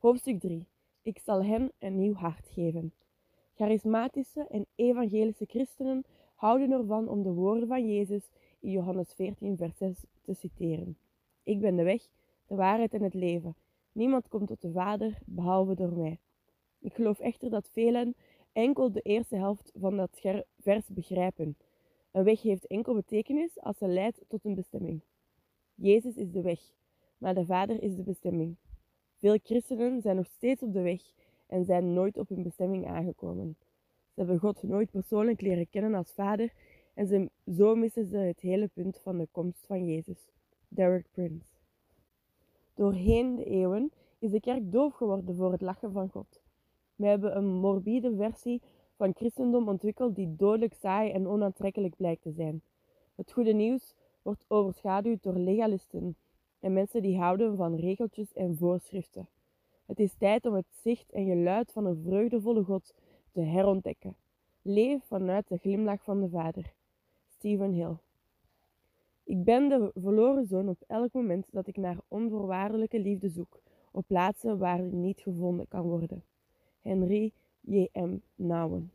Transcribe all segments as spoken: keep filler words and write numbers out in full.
Hoofdstuk drie. Ik zal hen een nieuw hart geven. Charismatische en evangelische christenen houden ervan om de woorden van Jezus in Johannes veertien vers zes te citeren. Ik ben de weg, de waarheid en het leven. Niemand komt tot de Vader behalve door mij. Ik geloof echter dat velen enkel de eerste helft van dat vers begrijpen. Een weg heeft enkel betekenis als ze leidt tot een bestemming. Jezus is de weg, maar de Vader is de bestemming. Veel christenen zijn nog steeds op de weg en zijn nooit op hun bestemming aangekomen. Ze hebben God nooit persoonlijk leren kennen als Vader en ze, zo missen ze het hele punt van de komst van Jezus. Derek Prince. Doorheen de eeuwen is de kerk doof geworden voor het lachen van God. We hebben een morbide versie van christendom ontwikkeld die dodelijk saai en onaantrekkelijk blijkt te zijn. Het goede nieuws wordt overschaduwd door legalisten en mensen die houden van regeltjes en voorschriften. Het is tijd om het zicht en geluid van een vreugdevolle God te herontdekken. Leef vanuit de glimlach van de Vader. Stephen Hill. Ik ben de verloren zoon op elk moment dat ik naar onvoorwaardelijke liefde zoek, op plaatsen waar die niet gevonden kan worden. Henry J M Nouwen.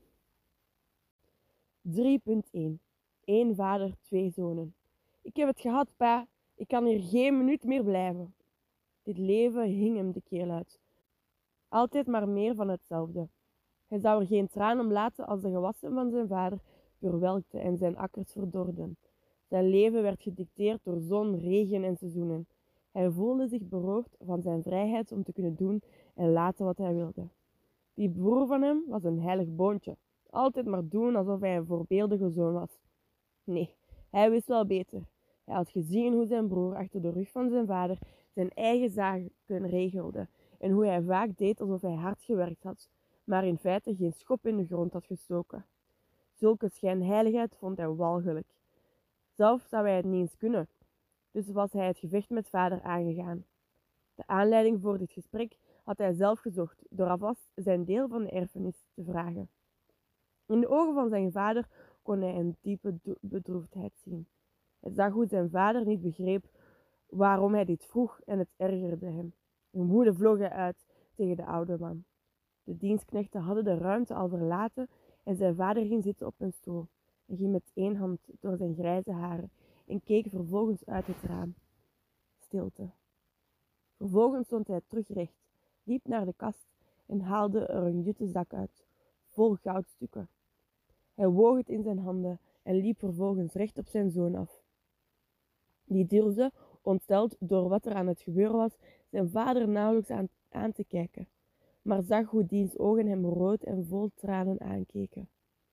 drie punt één. Eén vader, twee zonen. Ik heb het gehad, pa. Ik kan hier geen minuut meer blijven. Dit leven hing hem de keel uit. Altijd maar meer van hetzelfde. Hij zou er geen traan om laten als de gewassen van zijn vader verwelkten en zijn akkers verdorden. Zijn leven werd gedicteerd door zon, regen en seizoenen. Hij voelde zich beroofd van zijn vrijheid om te kunnen doen en laten wat hij wilde. Die broer van hem was een heilig boontje. Altijd maar doen alsof hij een voorbeeldige zoon was. Nee, hij wist wel beter. Hij had gezien hoe zijn broer achter de rug van zijn vader zijn eigen zaken regelde en hoe hij vaak deed alsof hij hard gewerkt had, maar in feite geen schop in de grond had gestoken. Zulke schijnheiligheid vond hij walgelijk. Zelf zou hij het niet eens kunnen, dus was hij het gevecht met vader aangegaan. De aanleiding voor dit gesprek had hij zelf gezocht door alvast zijn deel van de erfenis te vragen. In de ogen van zijn vader kon hij een diepe bedroefdheid zien. Hij zag hoe zijn vader niet begreep waarom hij dit vroeg en het ergerde hem. In woede vloog hij uit tegen de oude man. De dienstknechten hadden de ruimte al verlaten en zijn vader ging zitten op een stoel en ging met één hand door zijn grijze haren en keek vervolgens uit het raam. Stilte. Vervolgens stond hij terug recht, liep naar de kast en haalde er een jute zak uit, vol goudstukken. Hij woog het in zijn handen en liep vervolgens recht op zijn zoon af. Die durfde, ontsteld door wat er aan het gebeuren was, zijn vader nauwelijks aan, aan te kijken, maar zag hoe diens ogen hem rood en vol tranen aankeken.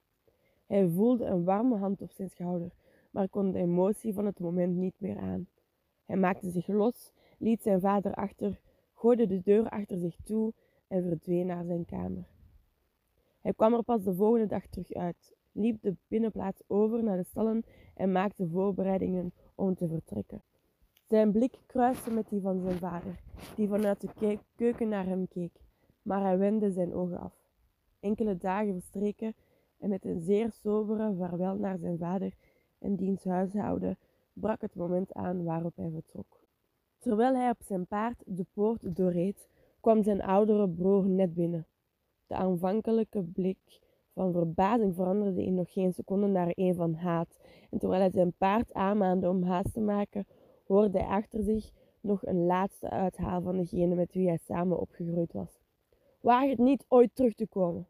Hij voelde een warme hand op zijn schouder, maar kon de emotie van het moment niet meer aan. Hij maakte zich los, liet zijn vader achter, gooide de deur achter zich toe en verdween naar zijn kamer. Hij kwam er pas de volgende dag terug uit, liep de binnenplaats over naar de stallen en maakte voorbereidingen om te vertrekken. Zijn blik kruiste met die van zijn vader, die vanuit de keuken naar hem keek, maar hij wendde zijn ogen af. Enkele dagen verstreken en met een zeer sobere vaarwel naar zijn vader en diens huishouden brak het moment aan waarop hij vertrok. Terwijl hij op zijn paard de poort doorreed, kwam zijn oudere broer net binnen. De aanvankelijke blik van verbazing veranderde in nog geen seconde naar een van haat, en terwijl hij zijn paard aanmaande om haast te maken, hoorde hij achter zich nog een laatste uithaal van degene met wie hij samen opgegroeid was. Waag het niet ooit terug te komen.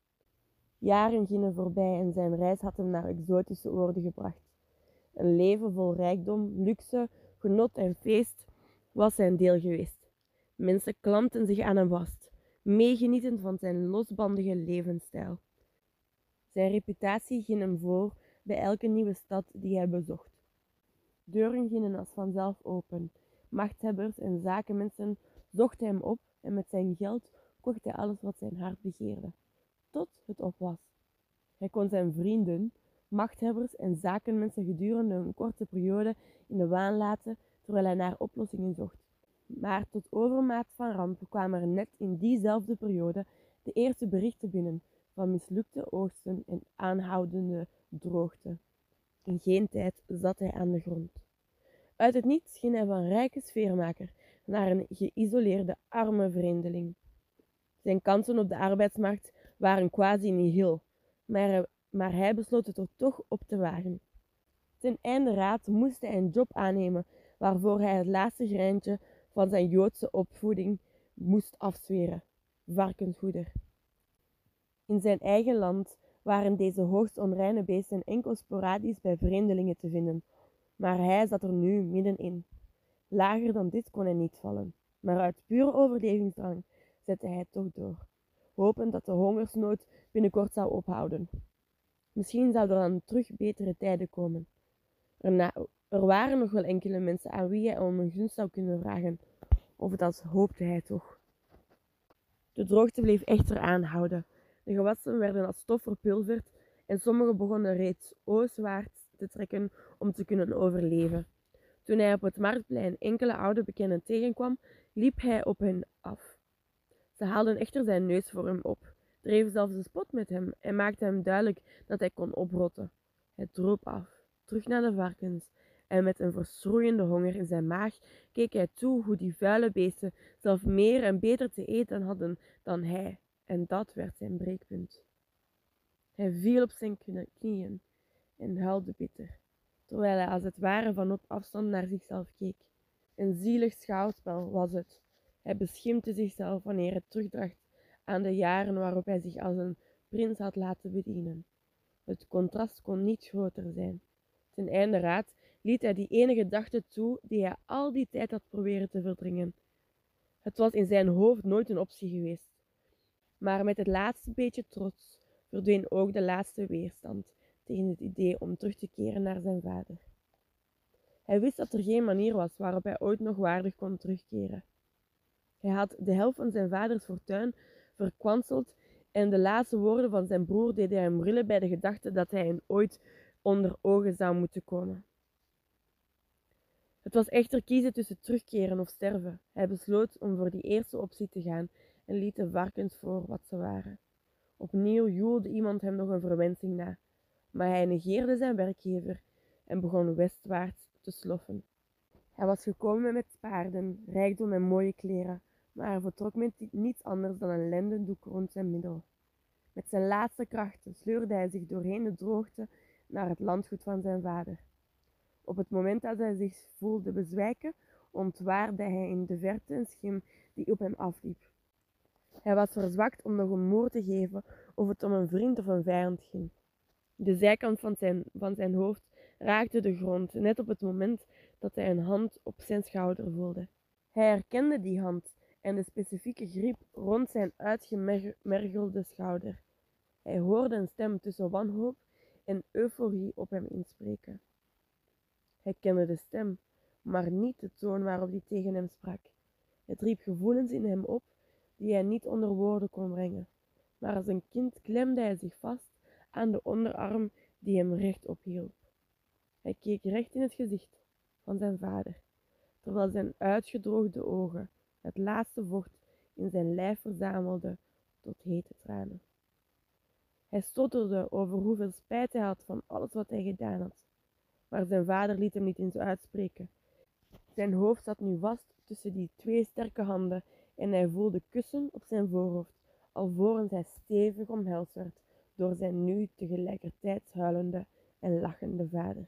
Jaren gingen voorbij en zijn reis had hem naar exotische oorden gebracht. Een leven vol rijkdom, luxe, genot en feest was zijn deel geweest. Mensen klampten zich aan hem vast, meegenietend van zijn losbandige levensstijl. Zijn reputatie ging hem voor bij elke nieuwe stad die hij bezocht. Deuren gingen als vanzelf open. Machthebbers en zakenmensen zochten hem op en met zijn geld kocht hij alles wat zijn hart begeerde, tot het op was. Hij kon zijn vrienden, machthebbers en zakenmensen gedurende een korte periode in de waan laten terwijl hij naar oplossingen zocht. Maar tot overmaat van ramp kwamen er net in diezelfde periode de eerste berichten binnen van mislukte oogsten en aanhoudende droogte. In geen tijd zat hij aan de grond. Uit het niets ging hij van rijke sfeermaker naar een geïsoleerde, arme vreemdeling. Zijn kansen op de arbeidsmarkt waren quasi nihil, maar hij, maar hij besloot het er toch op te wagen. Ten einde raad moest hij een job aannemen waarvoor hij het laatste greintje van zijn Joodse opvoeding moest afzweren: varkenshoeder. In zijn eigen land waren deze hoogst onreine beesten enkel sporadisch bij vreemdelingen te vinden, maar hij zat er nu middenin. Lager dan dit kon hij niet vallen, maar uit pure overlevingsdrang zette hij het toch door, hopend dat de hongersnood binnenkort zou ophouden. Misschien zouden er dan terug betere tijden komen. Er, er waren nog wel enkele mensen aan wie hij om een gunst zou kunnen vragen, of dat hoopte hij toch. De droogte bleef echter aanhouden. De gewassen werden als stof verpulverd en sommigen begonnen reeds oostwaarts te trekken om te kunnen overleven. Toen hij op het marktplein enkele oude bekenden tegenkwam, liep hij op hen af. Ze haalden echter zijn neus voor hem op, dreven zelfs de spot met hem en maakten hem duidelijk dat hij kon oprotten. Hij droop af, terug naar de varkens, en met een verschroeiende honger in zijn maag keek hij toe hoe die vuile beesten zelf meer en beter te eten hadden dan hij, en dat werd zijn breekpunt. Hij viel op zijn knieën en huilde bitter, terwijl hij als het ware van op afstand naar zichzelf keek. Een zielig schouwspel was het. Hij beschimpte zichzelf wanneer het terugdacht aan de jaren waarop hij zich als een prins had laten bedienen. Het contrast kon niet groter zijn. Ten einde raad liet hij die ene gedachte toe die hij al die tijd had proberen te verdringen. Het was in zijn hoofd nooit een optie geweest. Maar met het laatste beetje trots verdween ook de laatste weerstand tegen het idee om terug te keren naar zijn vader. Hij wist dat er geen manier was waarop hij ooit nog waardig kon terugkeren. Hij had de helft van zijn vaders fortuin verkwanseld en de laatste woorden van zijn broer deden hem rillen bij de gedachte dat hij hen ooit onder ogen zou moeten komen. Het was echter kiezen tussen terugkeren of sterven. Hij besloot om voor die eerste optie te gaan en liet de varkens voor wat ze waren. Opnieuw joelde iemand hem nog een verwensing na, maar hij negeerde zijn werkgever en begon westwaarts te sloffen. Hij was gekomen met paarden, rijkdom en mooie kleren, maar hij vertrok met niets anders dan een lendendoek rond zijn middel. Met zijn laatste krachten sleurde hij zich doorheen de droogte naar het landgoed van zijn vader. Op het moment dat hij zich voelde bezwijken, ontwaarde hij in de verte een schim die op hem afliep. Hij was verzwakt om nog een moer te geven of het om een vriend of een vijand ging. De zijkant van zijn, van zijn hoofd raakte de grond, net op het moment dat hij een hand op zijn schouder voelde. Hij herkende die hand en de specifieke griep rond zijn uitgemergelde schouder. Hij hoorde een stem tussen wanhoop en euforie op hem inspreken. Hij kende de stem, maar niet de toon waarop die tegen hem sprak. Het riep gevoelens in hem op die hij niet onder woorden kon brengen, maar als een kind klemde hij zich vast aan de onderarm die hem rechtop hielp. Hij keek recht in het gezicht van zijn vader, terwijl zijn uitgedroogde ogen het laatste vocht in zijn lijf verzamelden tot hete tranen. Hij stotterde over hoeveel spijt hij had van alles wat hij gedaan had, maar zijn vader liet hem niet eens uitspreken. Zijn hoofd zat nu vast tussen die twee sterke handen en hij voelde kussen op zijn voorhoofd, alvorens hij stevig omhelsd werd door zijn nu tegelijkertijd huilende en lachende vader.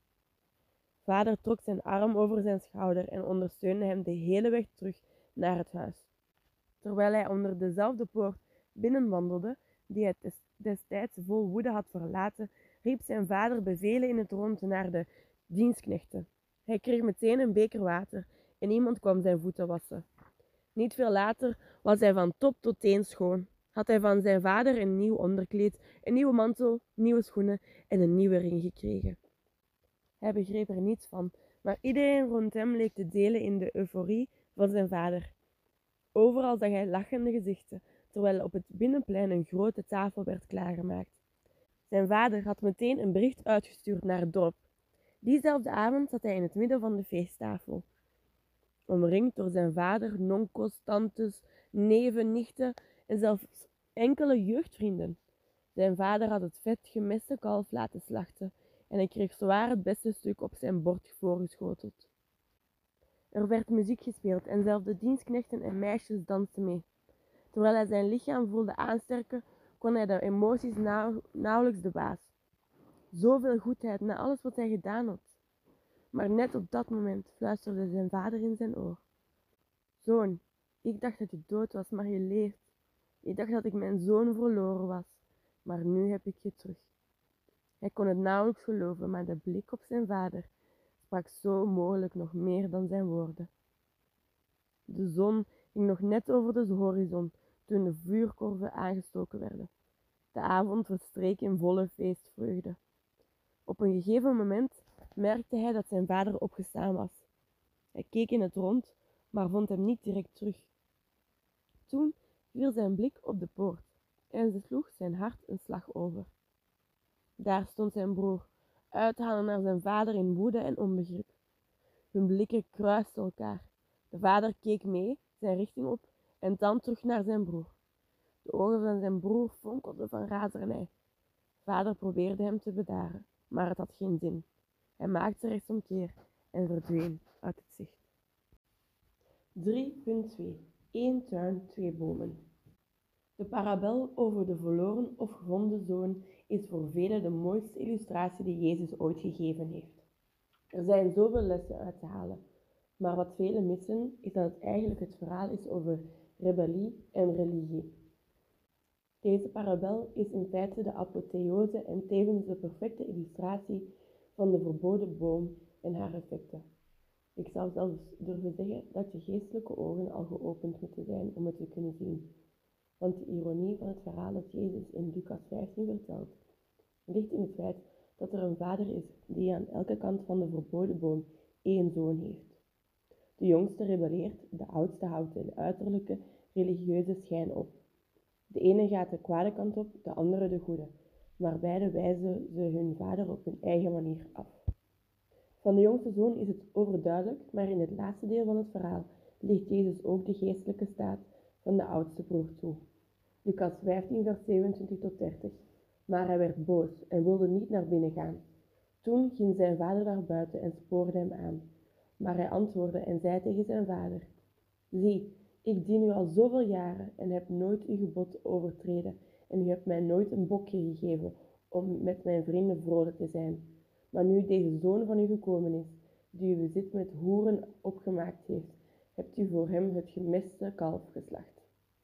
Vader trok zijn arm over zijn schouder en ondersteunde hem de hele weg terug naar het huis. Terwijl hij onder dezelfde poort binnenwandelde, die hij destijds vol woede had verlaten, riep zijn vader bevelen in het rond naar de dienstknechten. Hij kreeg meteen een beker water en iemand kwam zijn voeten wassen. Niet veel later was hij van top tot teen schoon. Had hij van zijn vader een nieuw onderkleed, een nieuwe mantel, nieuwe schoenen en een nieuwe ring gekregen. Hij begreep er niets van, maar iedereen rond hem leek te delen in de euforie van zijn vader. Overal zag hij lachende gezichten, terwijl op het binnenplein een grote tafel werd klaargemaakt. Zijn vader had meteen een bericht uitgestuurd naar het dorp. Diezelfde avond zat hij in het midden van de feesttafel, omringd door zijn vader, nonkels, tantes, neven, nichten en zelfs enkele jeugdvrienden. Zijn vader had het vet gemeste kalf laten slachten en hij kreeg zwaar het beste stuk op zijn bord voorgeschoteld. Er werd muziek gespeeld en zelfs de dienstknechten en meisjes dansten mee. Terwijl hij zijn lichaam voelde aansterken, kon hij de emoties nauw, nauwelijks de baas. Zoveel goedheid na alles wat hij gedaan had. Maar net op dat moment fluisterde zijn vader in zijn oor. Zoon, ik dacht dat je dood was, maar je leeft. Ik dacht dat ik mijn zoon verloren was, maar nu heb ik je terug. Hij kon het nauwelijks geloven, maar de blik op zijn vader sprak zo mogelijk nog meer dan zijn woorden. De zon ging nog net over de horizon toen de vuurkorven aangestoken werden. De avond verstreek in volle feestvreugde. Op een gegeven moment merkte hij dat zijn vader opgestaan was. Hij keek in het rond, maar vond hem niet direct terug. Toen viel zijn blik op de poort en ze sloeg zijn hart een slag over. Daar stond zijn broer, uithalen naar zijn vader in woede en onbegrip. Hun blikken kruisten elkaar. De vader keek mee, zijn richting op en dan terug naar zijn broer. De ogen van zijn broer fonkelden van razernij. Vader probeerde hem te bedaren, maar het had geen zin. Hij maakte rechtsomkeer en verdween uit het zicht. drie punt twee. Eén tuin, twee bomen. De parabel over de verloren of gevonden zoon is voor velen de mooiste illustratie die Jezus ooit gegeven heeft. Er zijn zoveel lessen uit te halen, maar wat velen missen is dat het eigenlijk het verhaal is over rebellie en religie. Deze parabel is in feite de apotheose en tevens de perfecte illustratie van de verboden boom en haar effecten. Ik zou zelfs durven zeggen dat je geestelijke ogen al geopend moeten zijn om het te kunnen zien. Want de ironie van het verhaal dat Jezus in Lucas vijftien vertelt, ligt in het feit dat er een vader is die aan elke kant van de verboden boom één zoon heeft. De jongste rebelleert, de oudste houdt de uiterlijke religieuze schijn op. De ene gaat de kwade kant op, de andere de goede, maar beide wijzen ze hun vader op hun eigen manier af. Van de jongste zoon is het overduidelijk, maar in het laatste deel van het verhaal licht Jezus ook de geestelijke staat van de oudste broer toe. Lucas vijftien vers zevenentwintig tot dertig. Maar hij werd boos en wilde niet naar binnen gaan. Toen ging zijn vader naar buiten en spoorde hem aan. Maar hij antwoordde en zei tegen zijn vader: Zie, ik dien u al zoveel jaren en heb nooit uw gebod overtreden en u hebt mij nooit een bokje gegeven om met mijn vrienden vrolijk te zijn. Maar nu deze zoon van u gekomen is, die uw bezit met hoeren opgemaakt heeft, hebt u voor hem het gemeste kalf geslacht.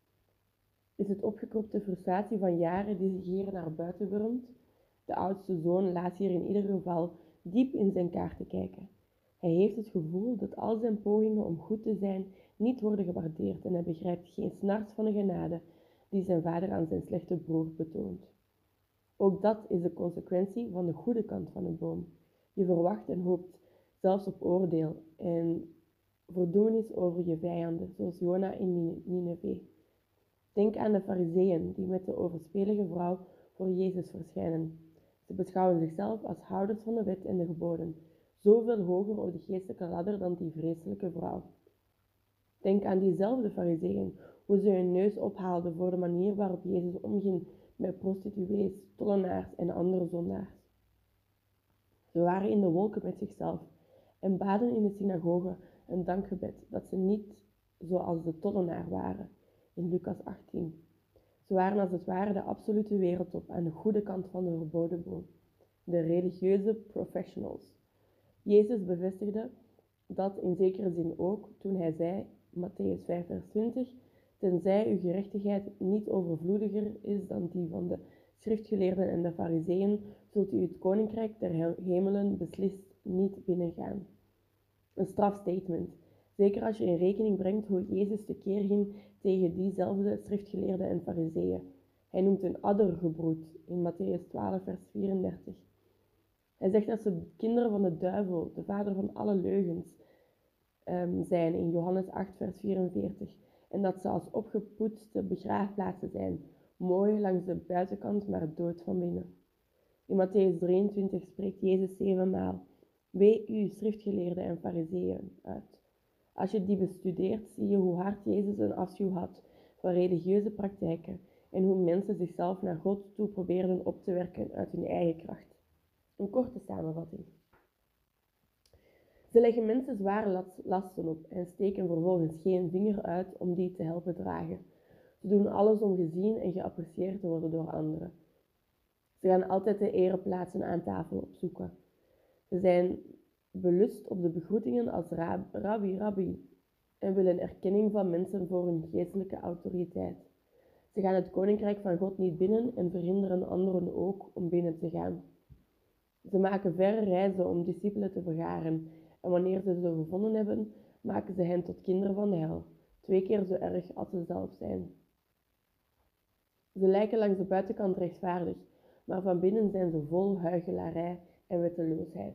Is het opgekropte frustratie van jaren die zich hier naar buiten wurmt? De oudste zoon laat hier in ieder geval diep in zijn kaarten kijken. Hij heeft het gevoel dat al zijn pogingen om goed te zijn niet worden gewaardeerd en hij begrijpt geen snars van de genade die zijn vader aan zijn slechte broer betoont. Ook dat is de consequentie van de goede kant van een boom. Je verwacht en hoopt zelfs op oordeel en verdoemenis over je vijanden, zoals Jona in Nineve. Denk aan de farizeeën die met de overspelige vrouw voor Jezus verschijnen. Ze beschouwen zichzelf als houders van de wet en de geboden, zoveel hoger op de geestelijke ladder dan die vreselijke vrouw. Denk aan diezelfde farizeeën, hoe ze hun neus ophaalden voor de manier waarop Jezus omging met prostituees, tollenaars en andere zondaars. Ze waren in de wolken met zichzelf en baden in de synagoge een dankgebed dat ze niet zoals de tollenaar waren, in Lucas achttien. Ze waren als het ware de absolute wereldtop aan de goede kant van de verboden boom, de religieuze professionals. Jezus bevestigde dat in zekere zin ook toen hij zei, Matthäus vijf vers twintig, tenzij uw gerechtigheid niet overvloediger is dan die van de schriftgeleerden en de farizeeën, zult u het koninkrijk der hemelen beslist niet binnengaan. Een strafstatement, zeker als je in rekening brengt hoe Jezus tekeer ging tegen diezelfde schriftgeleerden en farizeeën. Hij noemt een addergebroed in Matthäus twaalf vers vierendertig. Hij zegt dat ze kinderen van de duivel, de vader van alle leugens, um, zijn in Johannes acht vers vierenveertig. En dat ze als opgepoetste begraafplaatsen zijn, mooi langs de buitenkant, maar dood van binnen. In Matthäus drieëntwintig spreekt Jezus zevenmaal: Wee u, schriftgeleerden en farizeeën, uit. Als je die bestudeert, zie je hoe hard Jezus een afschuw had van religieuze praktijken en hoe mensen zichzelf naar God toe probeerden op te werken uit hun eigen kracht. Een korte samenvatting. Ze leggen mensen zware lasten op en steken vervolgens geen vinger uit om die te helpen dragen. Ze doen alles om gezien en geapprecieerd te worden door anderen. Ze gaan altijd de ereplaatsen aan tafel opzoeken. Ze zijn belust op de begroetingen als rab, rabbi, rabbi en willen erkenning van mensen voor hun geestelijke autoriteit. Ze gaan het koninkrijk van God niet binnen en verhinderen anderen ook om binnen te gaan. Ze maken verre reizen om discipelen te vergaren en wanneer ze ze gevonden hebben, maken ze hen tot kinderen van de hel, twee keer zo erg als ze zelf zijn. Ze lijken langs de buitenkant rechtvaardig, maar van binnen zijn ze vol huichelarij en wetteloosheid.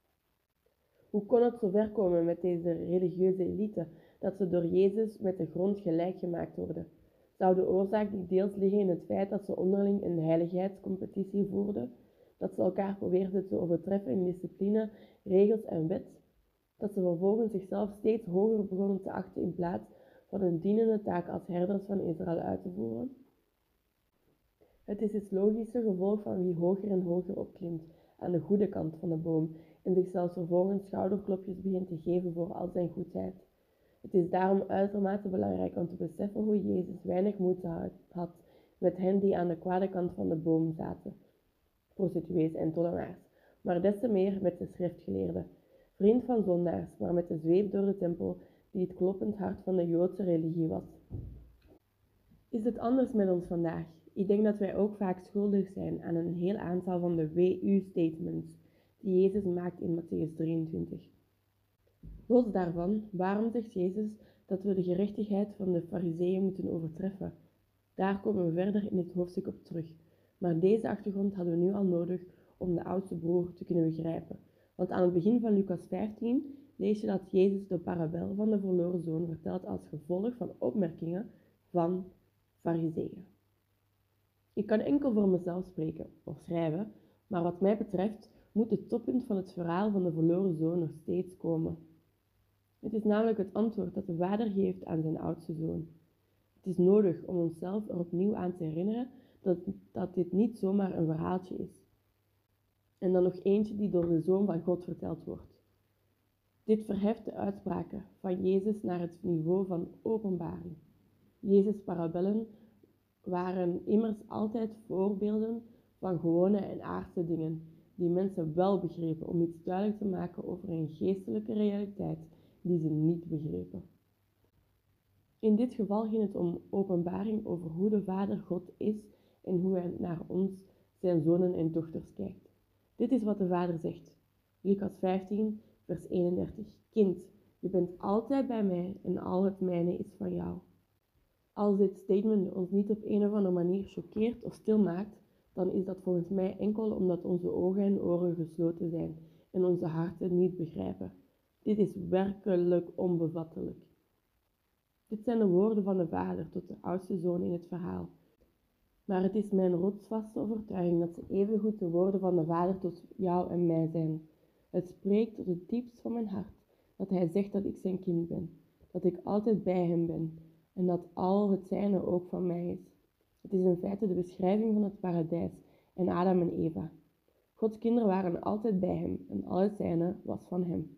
Hoe kon het zo ver komen met deze religieuze elite dat ze door Jezus met de grond gelijk gemaakt worden? Zou de oorzaak niet deels liggen in het feit dat ze onderling een heiligheidscompetitie voerden, dat ze elkaar probeerden te overtreffen in discipline, regels en wet, dat ze vervolgens zichzelf steeds hoger begonnen te achten in plaats van hun dienende taak als herders van Israël uit te voeren? Het is het logische gevolg van wie hoger en hoger opklimt aan de goede kant van de boom en zichzelf vervolgens schouderklopjes begint te geven voor al zijn goedheid. Het is daarom uitermate belangrijk om te beseffen hoe Jezus weinig moeite had met hen die aan de kwade kant van de boom zaten, prostituees en tollenaars, maar des te meer met de schriftgeleerden, vriend van zondaars, maar met de zweep door de tempel die het kloppend hart van de Joodse religie was. Is het anders met ons vandaag? Ik denk dat wij ook vaak schuldig zijn aan een heel aantal van de W U-statements die Jezus maakt in Mattheüs drieëntwintig. Los daarvan, waarom zegt Jezus dat we de gerechtigheid van de Farizeeën moeten overtreffen? Daar komen we verder in dit hoofdstuk op terug. Maar deze achtergrond hadden we nu al nodig om de oudste broer te kunnen begrijpen. Want aan het begin van Lucas vijftien lees je dat Jezus de parabel van de verloren zoon vertelt als gevolg van opmerkingen van Farizeeën. Ik kan enkel voor mezelf spreken of schrijven, maar wat mij betreft moet het toppunt van het verhaal van de verloren zoon nog steeds komen. Het is namelijk het antwoord dat de vader geeft aan zijn oudste zoon. Het is nodig om onszelf er opnieuw aan te herinneren dat, dat dit niet zomaar een verhaaltje is. En dan nog eentje die door de Zoon van God verteld wordt. Dit verheft de uitspraken van Jezus naar het niveau van openbaring. Jezus' parabellen waren immers altijd voorbeelden van gewone en aardse dingen, die mensen wel begrepen om iets duidelijk te maken over een geestelijke realiteit die ze niet begrepen. In dit geval ging het om openbaring over hoe de Vader God is en hoe hij naar ons, zijn zonen en dochters, kijkt. Dit is wat de Vader zegt. Lucas vijftien, vers eenendertig. Kind, je bent altijd bij mij en al het mijne is van jou. Als dit statement ons niet op een of andere manier choqueert of stil maakt, dan is dat volgens mij enkel omdat onze ogen en oren gesloten zijn en onze harten niet begrijpen. Dit is werkelijk onbevattelijk. Dit zijn de woorden van de vader tot de oudste zoon in het verhaal. Maar het is mijn rotsvaste overtuiging dat ze evengoed de woorden van de vader tot jou en mij zijn. Het spreekt tot het diepst van mijn hart dat hij zegt dat ik zijn kind ben, dat ik altijd bij hem ben en dat al het zijne ook van mij is. Het is in feite de beschrijving van het paradijs en Adam en Eva. Gods kinderen waren altijd bij hem en al het zijne was van hem.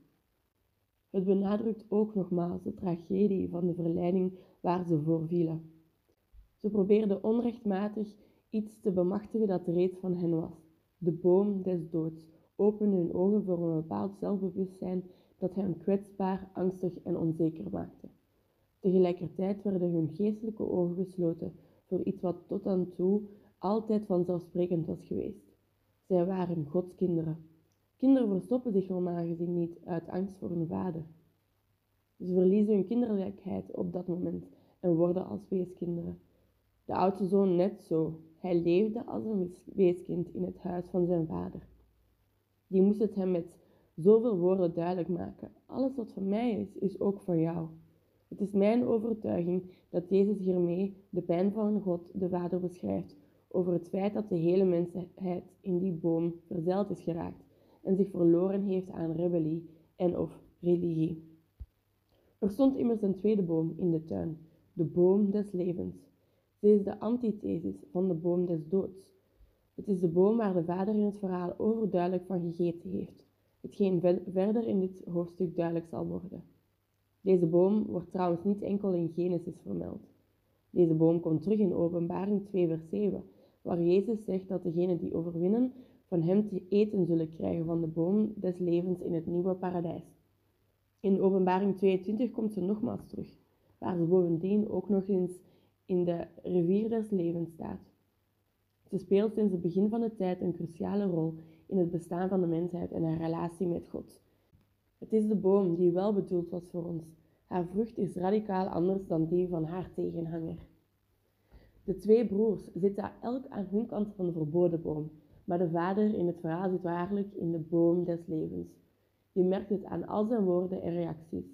Het benadrukt ook nogmaals de tragedie van de verleiding waar ze voor vielen. Ze probeerden onrechtmatig iets te bemachtigen dat reeds van hen was. De boom des doods opende hun ogen voor een bepaald zelfbewustzijn dat hen kwetsbaar, angstig en onzeker maakte. Tegelijkertijd werden hun geestelijke ogen gesloten voor iets wat tot dan toe altijd vanzelfsprekend was geweest. Zij waren Gods kinderen. Kinderen verstoppen zich normaal gezien niet uit angst voor hun vader. Ze verliezen hun kinderlijkheid op dat moment en worden als weeskinderen. De oudste zoon net zo. Hij leefde als een weeskind in het huis van zijn vader. Die moest het hem met zoveel woorden duidelijk maken. Alles wat van mij is, is ook van jou. Het is mijn overtuiging dat Jezus hiermee de pijn van God, de Vader, beschrijft over het feit dat de hele mensheid in die boom verzeild is geraakt en zich verloren heeft aan rebellie en of religie. Er stond immers een tweede boom in de tuin, de boom des levens. Ze is de antithesis van de boom des doods. Het is de boom waar de Vader in het verhaal overduidelijk van gegeten heeft. hetgeen verder in dit hoofdstuk duidelijk zal worden. Deze boom wordt trouwens niet enkel in Genesis vermeld. Deze boom komt terug in Openbaring twee vers zeven, waar Jezus zegt dat degenen die overwinnen van hem te eten zullen krijgen van de boom des levens in het nieuwe paradijs. In Openbaring tweeëntwintig komt ze nogmaals terug, waar ze bovendien ook nog eens in de rivier des levens staat. Ze speelt sinds het begin van de tijd een cruciale rol in het bestaan van de mensheid en haar relatie met God. Het is de boom die wel bedoeld was voor ons. Haar vrucht is radicaal anders dan die van haar tegenhanger. De twee broers zitten elk aan hun kant van de verboden boom, maar de vader in het verhaal zit waarlijk in de boom des levens. Je merkt het aan al zijn woorden en reacties.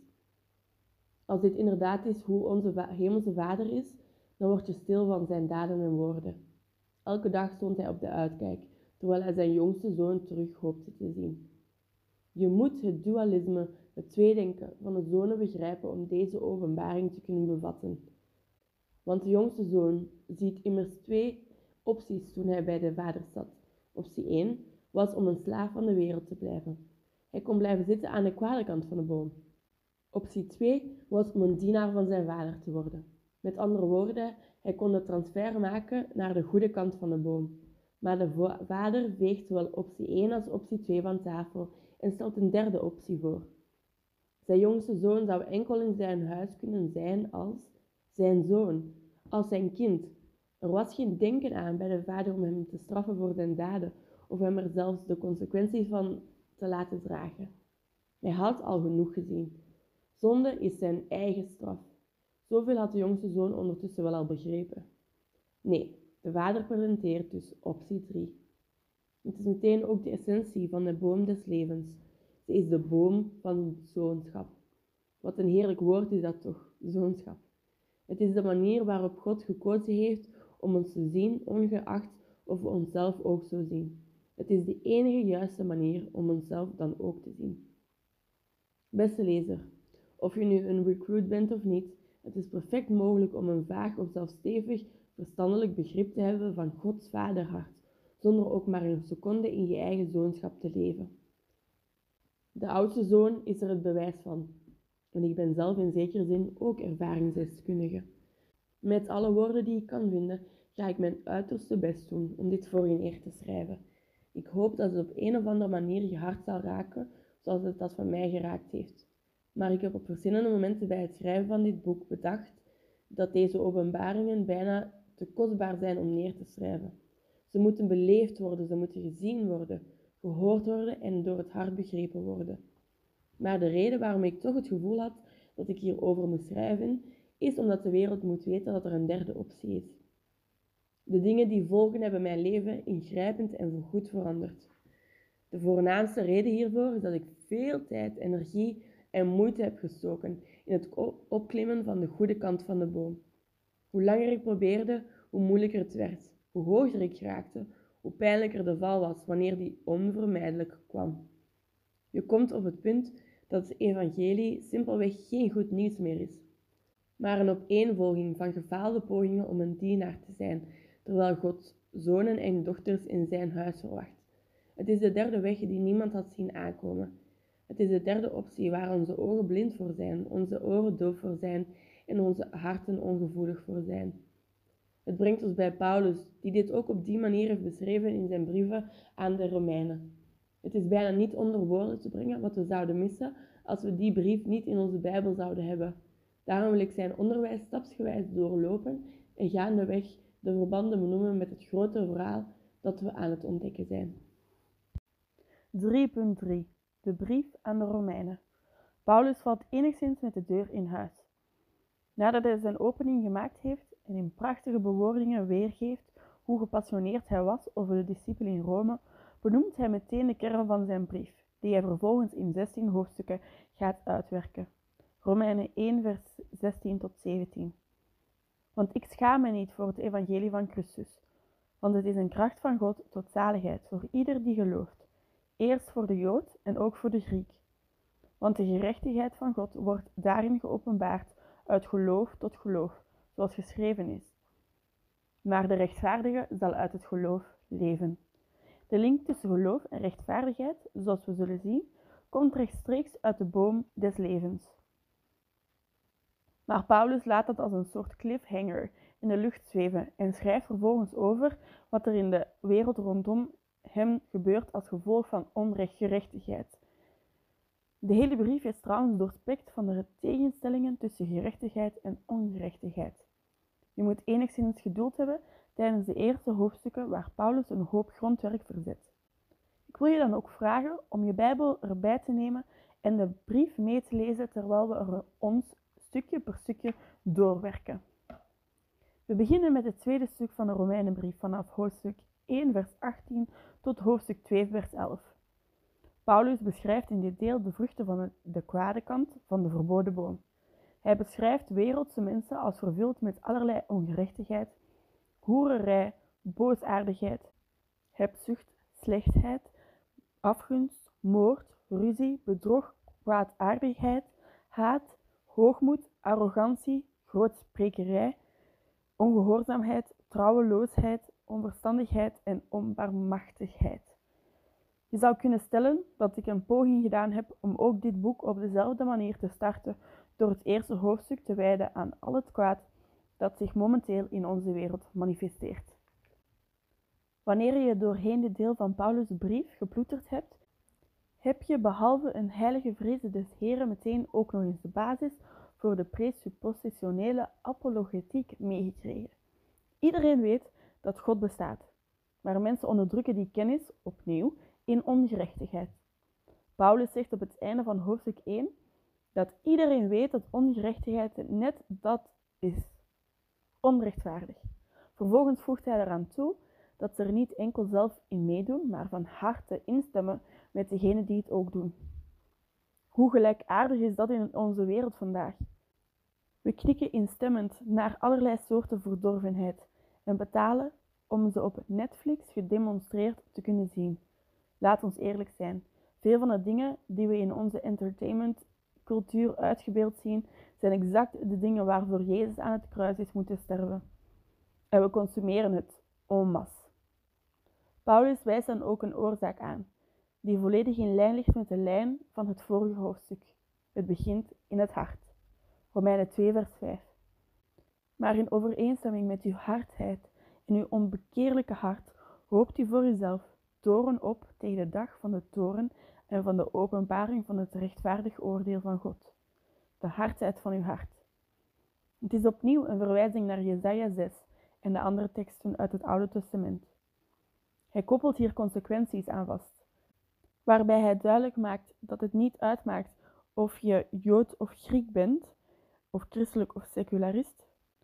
Als dit inderdaad is hoe onze hemelse vader is, dan word je stil van zijn daden en woorden. Elke dag stond hij op de uitkijk, terwijl hij zijn jongste zoon terug hoopte te zien. Je moet het dualisme, het tweedenken van de zonen begrijpen om deze openbaring te kunnen bevatten. Want de jongste zoon ziet immers twee opties toen hij bij de vader zat. Optie één was om een slaaf van de wereld te blijven. Hij kon blijven zitten aan de kwade kant van de boom. Optie twee was om een dienaar van zijn vader te worden. Met andere woorden, hij kon de transfer maken naar de goede kant van de boom. Maar de vader veegt zowel optie één als optie twee van tafel en stelt een derde optie voor. Zijn jongste zoon zou enkel in zijn huis kunnen zijn als zijn zoon, als zijn kind. Er was geen denken aan bij de vader om hem te straffen voor zijn daden of hem er zelfs de consequenties van te laten dragen. Hij had al genoeg gezien. Zonde is zijn eigen straf. Zoveel had de jongste zoon ondertussen wel al begrepen. Nee, de vader presenteert dus optie drie. Het is meteen ook de essentie van de boom des levens. Ze is de boom van zoonschap. Wat een heerlijk woord is dat toch, zoonschap. Het is de manier waarop God gekozen heeft om ons te zien, ongeacht of we onszelf ook zo zien. Het is de enige juiste manier om onszelf dan ook te zien. Beste lezer, of je nu een recruit bent of niet, het is perfect mogelijk om een vaag of zelfs stevig verstandelijk begrip te hebben van Gods vaderhart, zonder ook maar een seconde in je eigen zoonschap te leven. De oudste zoon is er het bewijs van. En ik ben zelf in zekere zin ook ervaringsdeskundige. Met alle woorden die ik kan vinden, ga ik mijn uiterste best doen om dit voor je neer te schrijven. Ik hoop dat het op een of andere manier je hart zal raken, zoals het dat van mij geraakt heeft. Maar ik heb op verschillende momenten bij het schrijven van dit boek bedacht dat deze openbaringen bijna te kostbaar zijn om neer te schrijven. Ze moeten beleefd worden, ze moeten gezien worden, gehoord worden en door het hart begrepen worden. Maar de reden waarom ik toch het gevoel had dat ik hierover moest schrijven, is omdat de wereld moet weten dat er een derde optie is. De dingen die volgen hebben mijn leven ingrijpend en voorgoed veranderd. De voornaamste reden hiervoor is dat ik veel tijd, energie en moeite heb gestoken in het opklimmen van de goede kant van de boom. Hoe langer ik probeerde, hoe moeilijker het werd. Hoe hoger ik raakte, hoe pijnlijker de val was wanneer die onvermijdelijk kwam. Je komt op het punt dat het evangelie simpelweg geen goed nieuws meer is, maar een opeenvolging van gefaalde pogingen om een dienaar te zijn, terwijl God zonen en dochters in zijn huis verwacht. Het is de derde weg die niemand had zien aankomen. Het is de derde optie waar onze ogen blind voor zijn, onze oren doof voor zijn en onze harten ongevoelig voor zijn. Het brengt ons bij Paulus, die dit ook op die manier heeft beschreven in zijn brieven aan de Romeinen. Het is bijna niet onder woorden te brengen wat we zouden missen als we die brief niet in onze Bijbel zouden hebben. Daarom wil ik zijn onderwijs stapsgewijs doorlopen en gaandeweg de verbanden benoemen met het grote verhaal dat we aan het ontdekken zijn. drie punt drie. De brief aan de Romeinen. Paulus valt enigszins met de deur in huis. Nadat hij zijn opening gemaakt heeft en in prachtige bewoordingen weergeeft hoe gepassioneerd hij was over de discipelen in Rome, benoemt hij meteen de kern van zijn brief, die hij vervolgens in zestien hoofdstukken gaat uitwerken. Romeinen één vers zestien tot zeventien. Want ik schaam me niet voor het evangelie van Christus, want het is een kracht van God tot zaligheid voor ieder die gelooft, eerst voor de Jood en ook voor de Griek. Want de gerechtigheid van God wordt daarin geopenbaard uit geloof tot geloof, zoals geschreven is. Maar de rechtvaardige zal uit het geloof leven. De link tussen geloof en rechtvaardigheid, zoals we zullen zien, komt rechtstreeks uit de boom des levens. Maar Paulus laat dat als een soort cliffhanger in de lucht zweven en schrijft vervolgens over wat er in de wereld rondom hem gebeurt als gevolg van ongerechtigheid. De hele brief is trouwens doorspekt van de tegenstellingen tussen gerechtigheid en ongerechtigheid. Je moet enigszins geduld hebben tijdens de eerste hoofdstukken waar Paulus een hoop grondwerk verzet. Ik wil je dan ook vragen om je Bijbel erbij te nemen en de brief mee te lezen terwijl we er ons stukje per stukje doorwerken. We beginnen met het tweede stuk van de Romeinenbrief vanaf hoofdstuk één vers achttien tot hoofdstuk twee vers elf. Paulus beschrijft in dit deel de vruchten van de kwade kant van de verboden boom. Hij beschrijft wereldse mensen als vervuld met allerlei ongerechtigheid, hoererij, boosaardigheid, hebzucht, slechtheid, afgunst, moord, ruzie, bedrog, kwaadaardigheid, haat, hoogmoed, arrogantie, grootsprekerij, ongehoorzaamheid, trouweloosheid, onverstandigheid en onbarmhartigheid. Je zou kunnen stellen dat ik een poging gedaan heb om ook dit boek op dezelfde manier te starten door het eerste hoofdstuk te wijden aan al het kwaad dat zich momenteel in onze wereld manifesteert. Wanneer je doorheen dit deel van Paulus' brief geploeterd hebt, heb je behalve een heilige vreze des Heren meteen ook nog eens de basis voor de presuppositionele apologetiek meegekregen. Iedereen weet dat God bestaat, maar mensen onderdrukken die kennis, opnieuw, in ongerechtigheid. Paulus zegt op het einde van hoofdstuk één dat iedereen weet dat ongerechtigheid net dat is. Onrechtvaardig. Vervolgens voegt hij eraan toe dat ze er niet enkel zelf in meedoen, maar van harte instemmen met degenen die het ook doen. Hoe gelijkaardig is dat in onze wereld vandaag? We knikken instemmend naar allerlei soorten verdorvenheid en betalen om ze op Netflix gedemonstreerd te kunnen zien. Laat ons eerlijk zijn, veel van de dingen die we in onze entertainmentcultuur uitgebeeld zien, zijn exact de dingen waarvoor Jezus aan het kruis is moeten sterven. En we consumeren het en masse. Paulus wijst dan ook een oorzaak aan, die volledig in lijn ligt met de lijn van het vorige hoofdstuk. Het begint in het hart. Romeinen twee vers vijf. Maar in overeenstemming met uw hardheid en uw onbekeerlijke hart hoopt u voor uzelf toren op tegen de dag van de toren en van de openbaring van het rechtvaardig oordeel van God. De hardheid van uw hart. Het is opnieuw een verwijzing naar Jesaja zes en de andere teksten uit het Oude Testament. Hij koppelt hier consequenties aan vast, waarbij hij duidelijk maakt dat het niet uitmaakt of je Jood of Griek bent, of christelijk of secularist.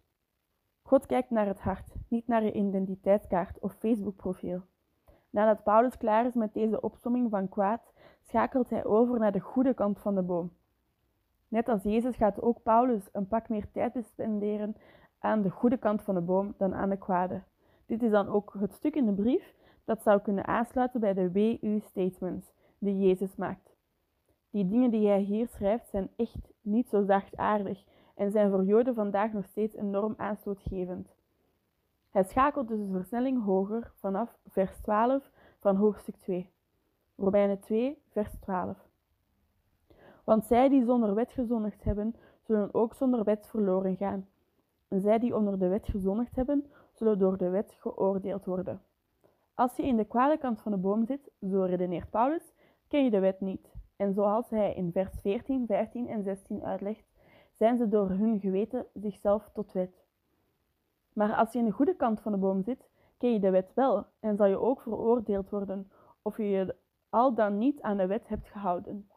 God kijkt naar het hart, niet naar je identiteitskaart of Facebook-profiel. Nadat Paulus klaar is met deze opsomming van kwaad, schakelt hij over naar de goede kant van de boom. Net als Jezus gaat ook Paulus een pak meer tijd spenderen aan de goede kant van de boom dan aan de kwade. Dit is dan ook het stuk in de brief dat zou kunnen aansluiten bij de W U-statements die Jezus maakt. Die dingen die hij hier schrijft zijn echt niet zo zachtaardig en zijn voor Joden vandaag nog steeds enorm aanstootgevend. Hij schakelt dus de versnelling hoger vanaf vers twaalf van hoofdstuk twee. Romeinen twee, vers twaalf. Want zij die zonder wet gezondigd hebben, zullen ook zonder wet verloren gaan. En zij die onder de wet gezondigd hebben, zullen door de wet geoordeeld worden. Als je in de kwade kant van de boom zit, zo redeneert Paulus, ken je de wet niet. En zoals hij in vers veertien, vijftien en zestien uitlegt, zijn ze door hun geweten zichzelf tot wet. Maar als je in de goede kant van de boom zit, ken je de wet wel en zal je ook veroordeeld worden of je je al dan niet aan de wet hebt gehouden.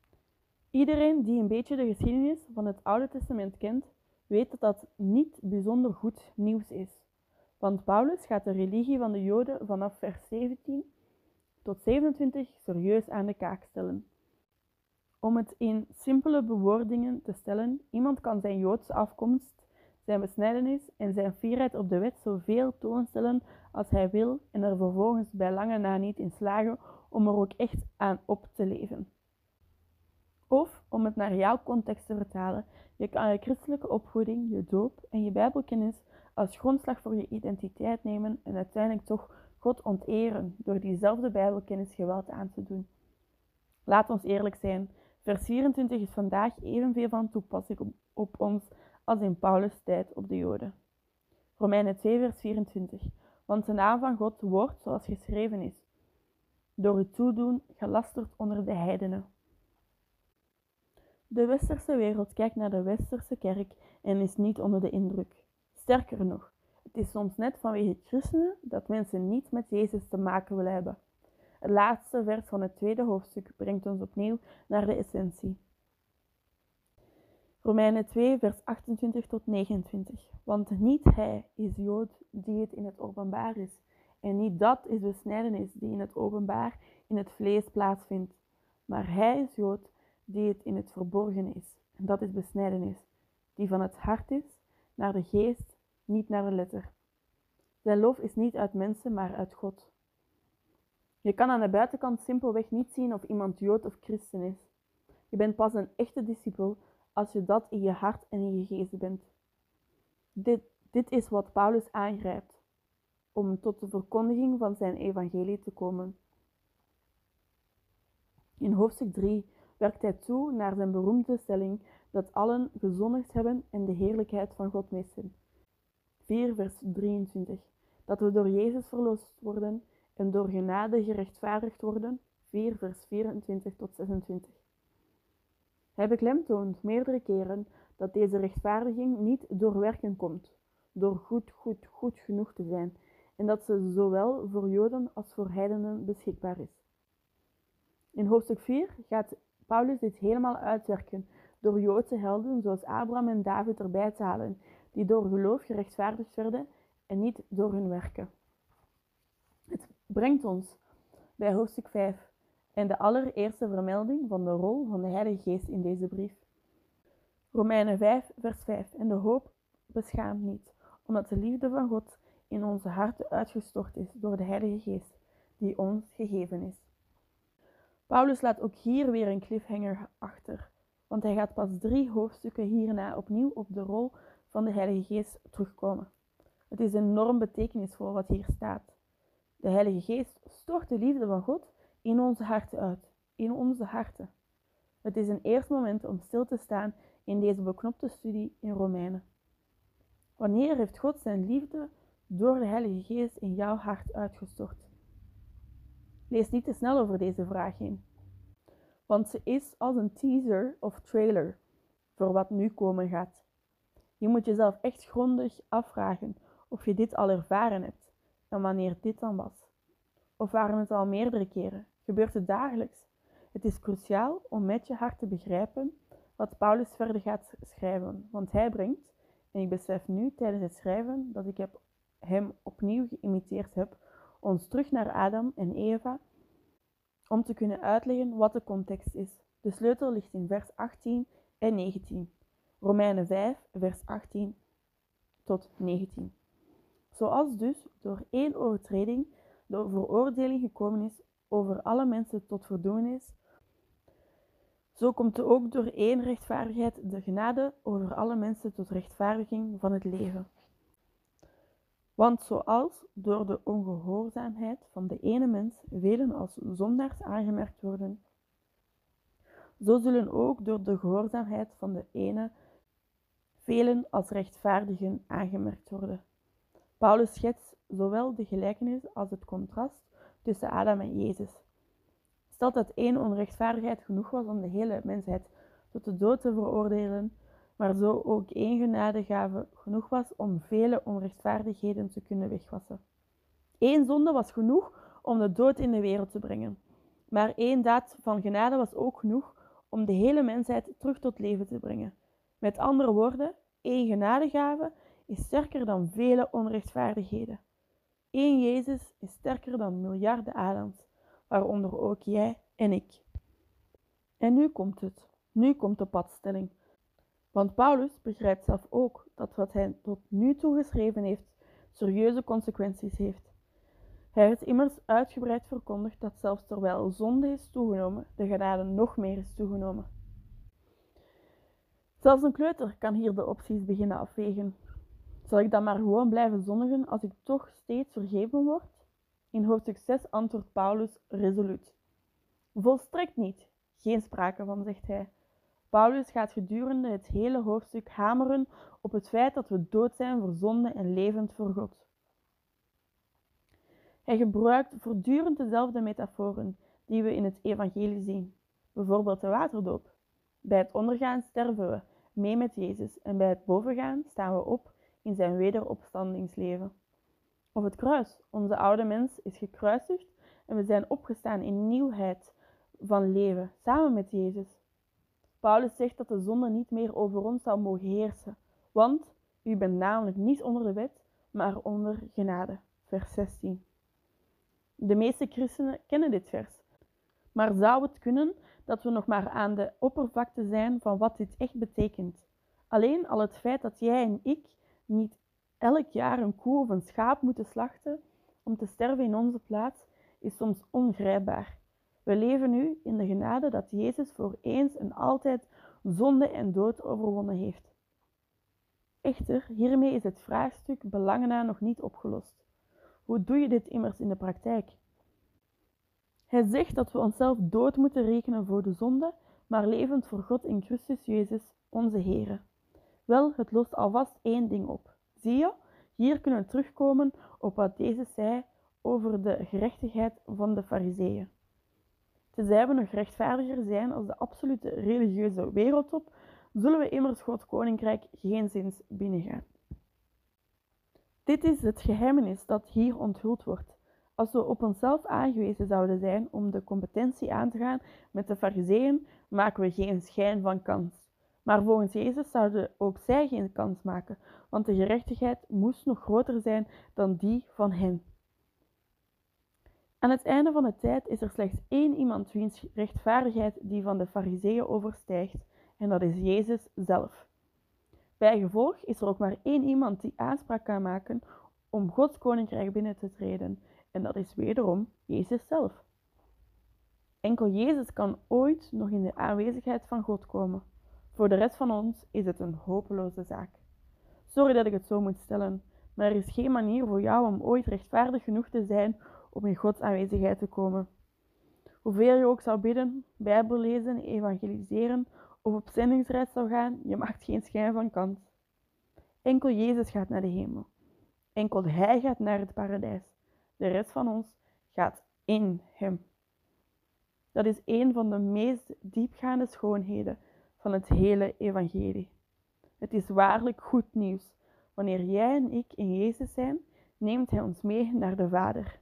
Iedereen die een beetje de geschiedenis van het Oude Testament kent, weet dat dat niet bijzonder goed nieuws is. Want Paulus gaat de religie van de Joden vanaf vers zeventien tot zevenentwintig serieus aan de kaak stellen. Om het in simpele bewoordingen te stellen, iemand kan zijn Joodse afkomst, zijn besnijdenis en zijn fierheid op de wet zoveel toonstellen als hij wil en er vervolgens bij lange na niet in slagen om er ook echt aan op te leven. Of, om het naar jouw context te vertalen, je kan je christelijke opvoeding, je doop en je bijbelkennis als grondslag voor je identiteit nemen en uiteindelijk toch God onteren door diezelfde bijbelkennis geweld aan te doen. Laat ons eerlijk zijn, vers vierentwintig is vandaag evenveel van toepassing op, op ons als in Paulus' tijd op de Joden. Romeinen twee vers vierentwintig. Want de naam van God wordt, zoals geschreven is, door uw toedoen gelasterd onder de heidenen. De westerse wereld kijkt naar de westerse kerk en is niet onder de indruk. Sterker nog, het is soms net vanwege christenen dat mensen niets met Jezus te maken willen hebben. Het laatste vers van het tweede hoofdstuk brengt ons opnieuw naar de essentie. Romeinen twee vers achtentwintig tot negenentwintig. Want niet hij is Jood die het in het openbaar is, en niet dat is besnijdenis die in het openbaar in het vlees plaatsvindt, maar hij is Jood die het in het verborgen is, en dat is besnijdenis, die van het hart is, naar de geest, niet naar de letter. Zijn lof is niet uit mensen, maar uit God. Je kan aan de buitenkant simpelweg niet zien of iemand Jood of christen is. Je bent pas een echte discipel als je dat in je hart en in je geest bent. Dit, dit is wat Paulus aangrijpt, om tot de verkondiging van zijn evangelie te komen. In hoofdstuk drie werkt hij toe naar zijn beroemde stelling dat allen gezondigd hebben en de heerlijkheid van God missen. vier vers drieëntwintig. Dat we door Jezus verlost worden en door genade gerechtvaardigd worden. vier vers vierentwintig tot zesentwintig. Hij beklemtoont meerdere keren dat deze rechtvaardiging niet door werken komt, door goed, goed, goed genoeg te zijn, en dat ze zowel voor Joden als voor heidenen beschikbaar is. In hoofdstuk vier gaat Paulus dit helemaal uitwerken door Joodse helden zoals Abraham en David erbij te halen, die door geloof gerechtvaardigd werden en niet door hun werken. Het brengt ons bij hoofdstuk vijf en de allereerste vermelding van de rol van de Heilige Geest in deze brief. Romeinen vijf vers vijf. En de hoop beschaamt niet, omdat de liefde van God in onze harten uitgestort is door de Heilige Geest, die ons gegeven is. Paulus laat ook hier weer een cliffhanger achter, want hij gaat pas drie hoofdstukken hierna opnieuw op de rol van de Heilige Geest terugkomen. Het is enorm betekenisvol wat hier staat. De Heilige Geest stort de liefde van God in onze harten uit, in onze harten. Het is een eerste moment om stil te staan in deze beknopte studie in Romeinen. Wanneer heeft God zijn liefde door de Heilige Geest in jouw hart uitgestort? Lees niet te snel over deze vraag heen, want ze is als een teaser of trailer voor wat nu komen gaat. Je moet jezelf echt grondig afvragen of je dit al ervaren hebt en wanneer dit dan was. Of waren het al meerdere keren? Gebeurt het dagelijks? Het is cruciaal om met je hart te begrijpen wat Paulus verder gaat schrijven, want hij brengt, en ik besef nu tijdens het schrijven dat ik heb hem opnieuw geïmiteerd heb, ons terug naar Adam en Eva, om te kunnen uitleggen wat de context is. De sleutel ligt in vers achttien en negentien. Romeinen vijf, vers achttien tot negentien. Zoals dus door één overtreding de veroordeling gekomen is over alle mensen tot verdoemenis, zo komt er ook door één rechtvaardigheid de genade over alle mensen tot rechtvaardiging van het leven. Want zoals door de ongehoorzaamheid van de ene mens velen als zondaars aangemerkt worden, zo zullen ook door de gehoorzaamheid van de ene velen als rechtvaardigen aangemerkt worden. Paulus schetst zowel de gelijkenis als het contrast tussen Adam en Jezus. Stelt dat één onrechtvaardigheid genoeg was om de hele mensheid tot de dood te veroordelen, maar zo ook één genadegave genoeg was om vele onrechtvaardigheden te kunnen wegwassen. Eén zonde was genoeg om de dood in de wereld te brengen, maar één daad van genade was ook genoeg om de hele mensheid terug tot leven te brengen. Met andere woorden, één genadegave is sterker dan vele onrechtvaardigheden. Eén Jezus is sterker dan miljarden Adams, waaronder ook jij en ik. En nu komt het. Nu komt de padstelling. Want Paulus begrijpt zelf ook dat wat hij tot nu toe geschreven heeft, serieuze consequenties heeft. Hij heeft immers uitgebreid verkondigd dat zelfs terwijl zonde is toegenomen, de genade nog meer is toegenomen. Zelfs een kleuter kan hier de opties beginnen afwegen. Zal ik dan maar gewoon blijven zondigen als ik toch steeds vergeven word? In hoofdstuk zes antwoordt Paulus resoluut. Volstrekt niet. geen sprake van, zegt hij. Paulus gaat gedurende het hele hoofdstuk hameren op het feit dat we dood zijn voor zonde en levend voor God. Hij gebruikt voortdurend dezelfde metaforen die we in het evangelie zien. Bijvoorbeeld de waterdoop. Bij het ondergaan sterven we mee met Jezus en bij het bovengaan staan we op in zijn wederopstandingsleven. Of het kruis. Onze oude mens is gekruisigd en we zijn opgestaan in nieuwheid van leven, samen met Jezus. Paulus zegt dat de zonde niet meer over ons zou mogen heersen, want u bent namelijk niet onder de wet, maar onder genade. Vers zestien. De meeste christenen kennen dit vers, maar zou het kunnen dat we nog maar aan de oppervlakte zijn van wat dit echt betekent? Alleen al het feit dat jij en ik niet elk jaar een koe of een schaap moeten slachten om te sterven in onze plaats, is soms ongrijpbaar. We leven nu in de genade dat Jezus voor eens en altijd zonde en dood overwonnen heeft. Echter, hiermee is het vraagstuk belangen na nog niet opgelost. Hoe doe je dit immers in de praktijk? Hij zegt dat we onszelf dood moeten rekenen voor de zonde, maar levend voor God in Christus Jezus, onze Heere. Wel, het lost alvast één ding op. Zie je, hier kunnen we terugkomen op wat Jezus zei over de gerechtigheid van de Farizeeën. Tenzij we nog rechtvaardiger zijn als de absolute religieuze wereldtop, zullen we immers Gods koninkrijk geenszins binnengaan. Dit is het geheimenis dat hier onthuld wordt. Als we op onszelf aangewezen zouden zijn om de competentie aan te gaan met de Farizeeën, maken we geen schijn van kans. Maar volgens Jezus zouden ook zij geen kans maken, want de gerechtigheid moest nog groter zijn dan die van hen. Aan het einde van de tijd is er slechts één iemand wiens rechtvaardigheid die van de Farizeeën overstijgt, en dat is Jezus zelf. Bijgevolg is er ook maar één iemand die aanspraak kan maken om Gods koninkrijk binnen te treden, en dat is wederom Jezus zelf. Enkel Jezus kan ooit nog in de aanwezigheid van God komen. Voor de rest van ons is het een hopeloze zaak. Sorry dat ik het zo moet stellen, maar er is geen manier voor jou om ooit rechtvaardig genoeg te zijn om in Gods aanwezigheid te komen. Hoeveel je ook zou bidden, Bijbel lezen, evangeliseren of op zendingsreis zou gaan, je maakt geen schijn van kans. Enkel Jezus gaat naar de hemel. Enkel Hij gaat naar het paradijs. De rest van ons gaat in Hem. Dat is een van de meest diepgaande schoonheden van het hele evangelie. Het is waarlijk goed nieuws. Wanneer jij en ik in Jezus zijn, neemt Hij ons mee naar de Vader.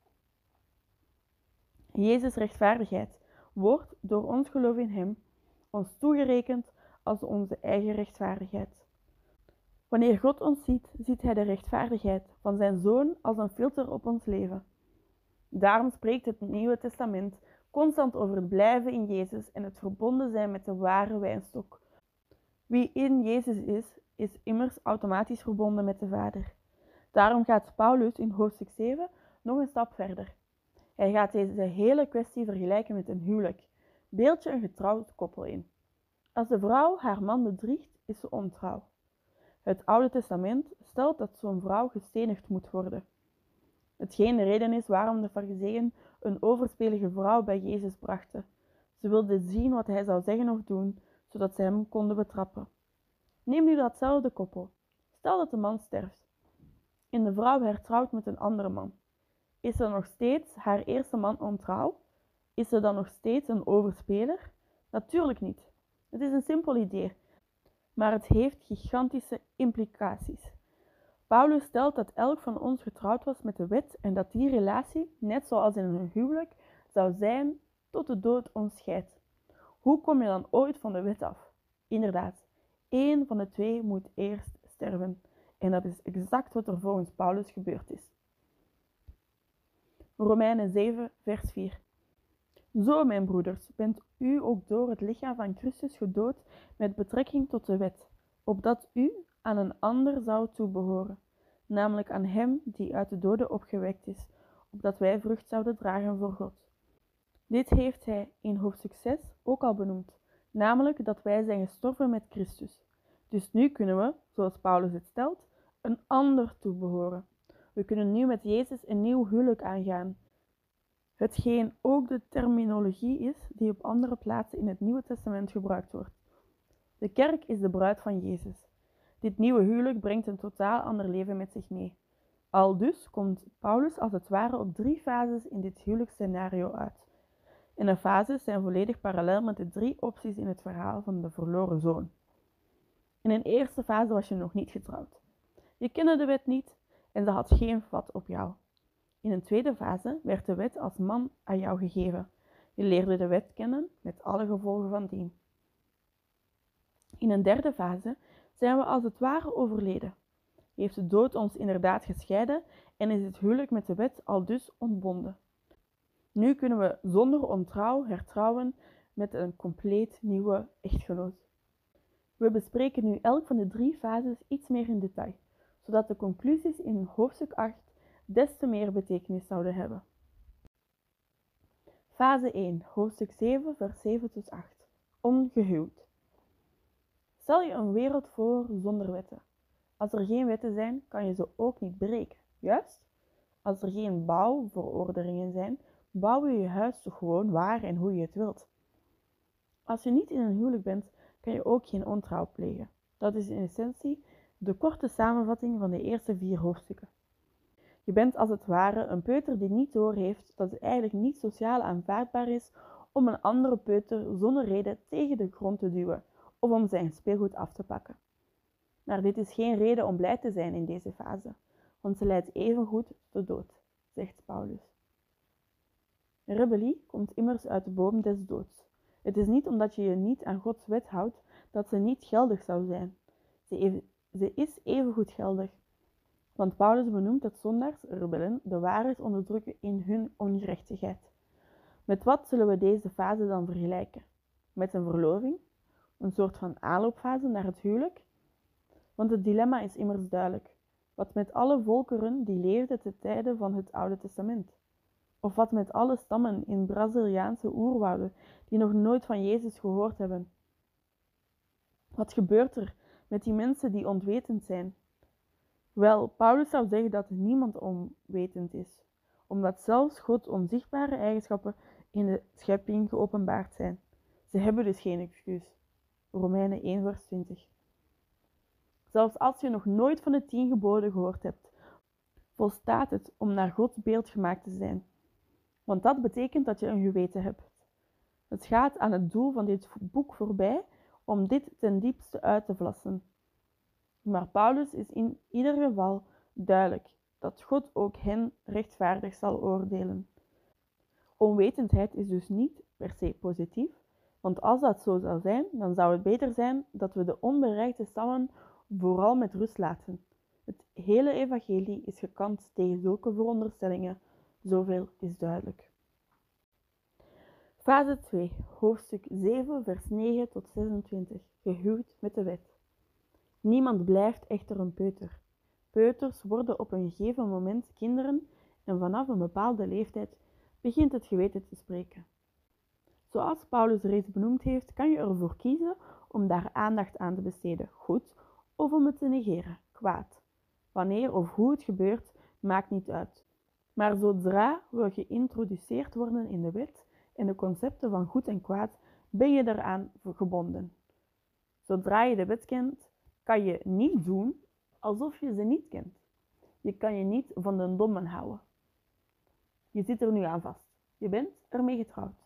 Jezus' rechtvaardigheid wordt door ons geloof in Hem ons toegerekend als onze eigen rechtvaardigheid. Wanneer God ons ziet, ziet Hij de rechtvaardigheid van zijn Zoon als een filter op ons leven. Daarom spreekt het Nieuwe Testament constant over het blijven in Jezus en het verbonden zijn met de ware wijnstok. Wie in Jezus is, is immers automatisch verbonden met de Vader. Daarom gaat Paulus in hoofdstuk zeven nog een stap verder. Hij gaat deze hele kwestie vergelijken met een huwelijk. Beeld je een getrouwd koppel in. Als de vrouw haar man bedriegt, is ze ontrouw. Het Oude Testament stelt dat zo'n vrouw gestenigd moet worden. Hetgeen de reden is waarom de Farizeeën een overspelige vrouw bij Jezus brachten. Ze wilden zien wat hij zou zeggen of doen, zodat ze hem konden betrappen. Neem nu datzelfde koppel. Stel dat de man sterft en de vrouw hertrouwt met een andere man. Is ze nog steeds haar eerste man ontrouw? Is ze dan nog steeds een overspeler? Natuurlijk niet. Het is een simpel idee, maar het heeft gigantische implicaties. Paulus stelt dat elk van ons getrouwd was met de wet en dat die relatie, net zoals in een huwelijk, zou zijn tot de dood ons scheidt. Hoe kom je dan ooit van de wet af? Inderdaad, één van de twee moet eerst sterven. En dat is exact wat er volgens Paulus gebeurd is. Romeinen zeven, vers vier. Zo, mijn broeders, bent u ook door het lichaam van Christus gedood met betrekking tot de wet, opdat u aan een ander zou toebehoren, namelijk aan hem die uit de doden opgewekt is, opdat wij vrucht zouden dragen voor God. Dit heeft hij in hoofdstuk zes ook al benoemd, namelijk dat wij zijn gestorven met Christus. Dus nu kunnen we, zoals Paulus het stelt, een ander toebehoren. We kunnen nu met Jezus een nieuw huwelijk aangaan. hetgeen ook de terminologie is die op andere plaatsen in het Nieuwe Testament gebruikt wordt. De kerk is de bruid van Jezus. Dit nieuwe huwelijk brengt een totaal ander leven met zich mee. Aldus komt Paulus als het ware op drie fases in dit huwelijksscenario uit. En de fases zijn volledig parallel met de drie opties in het verhaal van de verloren zoon. In een eerste fase was je nog niet getrouwd. Je kende de wet niet en ze had geen vat op jou. In een tweede fase werd de wet als man aan jou gegeven. Je leerde de wet kennen met alle gevolgen van dien. In een derde fase zijn we als het ware overleden. Heeft de dood ons inderdaad gescheiden en is het huwelijk met de wet al dus ontbonden. Nu kunnen we zonder ontrouw hertrouwen met een compleet nieuwe echtgenoot. We bespreken nu elk van de drie fases iets meer in detail, zodat de conclusies in hoofdstuk acht des te meer betekenis zouden hebben. Fase één, hoofdstuk zeven, vers zeven tot acht. Ongehuwd. Stel je een wereld voor zonder wetten. Als er geen wetten zijn, kan je ze ook niet breken, juist? Als er geen bouwverordeningen zijn, bouw je je huis toch gewoon waar en hoe je het wilt. Als je niet in een huwelijk bent, kan je ook geen ontrouw plegen. Dat is in essentie de korte samenvatting van de eerste vier hoofdstukken. Je bent als het ware een peuter die niet doorheeft dat het eigenlijk niet sociaal aanvaardbaar is om een andere peuter zonder reden tegen de grond te duwen of om zijn speelgoed af te pakken. Maar dit is geen reden om blij te zijn in deze fase, want ze leidt evengoed tot de dood, zegt Paulus. Rebellie komt immers uit de boom des doods. Het is niet omdat je je niet aan Gods wet houdt dat ze niet geldig zou zijn. Ze, even, ze is evengoed geldig. Want Paulus benoemt dat zondaars, rebellen, de waarheid onderdrukken in hun ongerechtigheid. Met wat zullen we deze fase dan vergelijken? Met een verloving? Een soort van aanloopfase naar het huwelijk? Want het dilemma is immers duidelijk. Wat met alle volkeren die leefden te tijden van het Oude Testament? Of wat met alle stammen in Braziliaanse oerwouden die nog nooit van Jezus gehoord hebben? Wat gebeurt er met die mensen die onwetend zijn? Wel, Paulus zou zeggen dat niemand onwetend is, omdat zelfs God onzichtbare eigenschappen in de schepping geopenbaard zijn. Ze hebben dus geen excuus. Romeinen één vers twintig. Zelfs als je nog nooit van de tien geboden gehoord hebt, volstaat het om naar Gods beeld gemaakt te zijn. Want dat betekent dat je een geweten hebt. Het gaat aan het doel van dit boek voorbij om dit ten diepste uit te vlassen. Maar Paulus is in ieder geval duidelijk dat God ook hen rechtvaardig zal oordelen. Onwetendheid is dus niet per se positief, want als dat zo zou zijn, dan zou het beter zijn dat we de onbereikte stammen vooral met rust laten. Het hele evangelie is gekant tegen zulke veronderstellingen, zoveel is duidelijk. Fase twee, hoofdstuk zeven, vers negen tot zesentwintig, gehuwd met de wet. Niemand blijft echter een peuter. Peuters worden op een gegeven moment kinderen en vanaf een bepaalde leeftijd begint het geweten te spreken. Zoals Paulus reeds benoemd heeft, kan je ervoor kiezen om daar aandacht aan te besteden, goed, of om het te negeren, kwaad. Wanneer of hoe het gebeurt, maakt niet uit. Maar zodra we geïntroduceerd worden in de wet en de concepten van goed en kwaad, ben je daaraan gebonden. Zodra je de wet kent, kan je niet doen alsof je ze niet kent. Je kan je niet van de dommen houden. Je zit er nu aan vast. Je bent ermee getrouwd.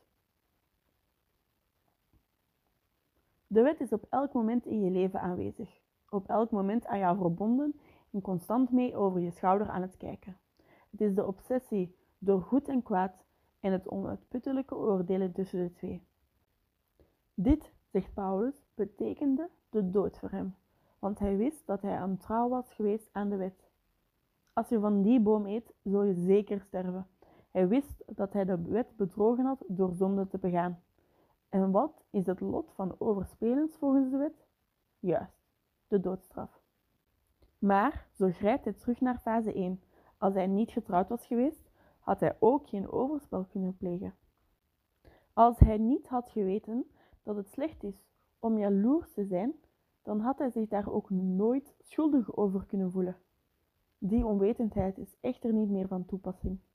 De wet is op elk moment in je leven aanwezig. Op elk moment aan jou verbonden en constant mee over je schouder aan het kijken. Het is de obsessie door goed en kwaad en het onuitputtelijke oordelen tussen de twee. Dit, zegt Paulus, betekende de dood voor hem, want hij wist dat hij ontrouw was geweest aan de wet. Als je van die boom eet, zul je zeker sterven. Hij wist dat hij de wet bedrogen had door zonde te begaan. En wat is het lot van overspelens volgens de wet? Juist, de doodstraf. Maar zo grijpt hij terug naar fase één. Als hij niet getrouwd was geweest, had hij ook geen overspel kunnen plegen. Als hij niet had geweten dat het slecht is om jaloers te zijn, dan had hij zich daar ook nooit schuldig over kunnen voelen. Die onwetendheid is echter niet meer van toepassing.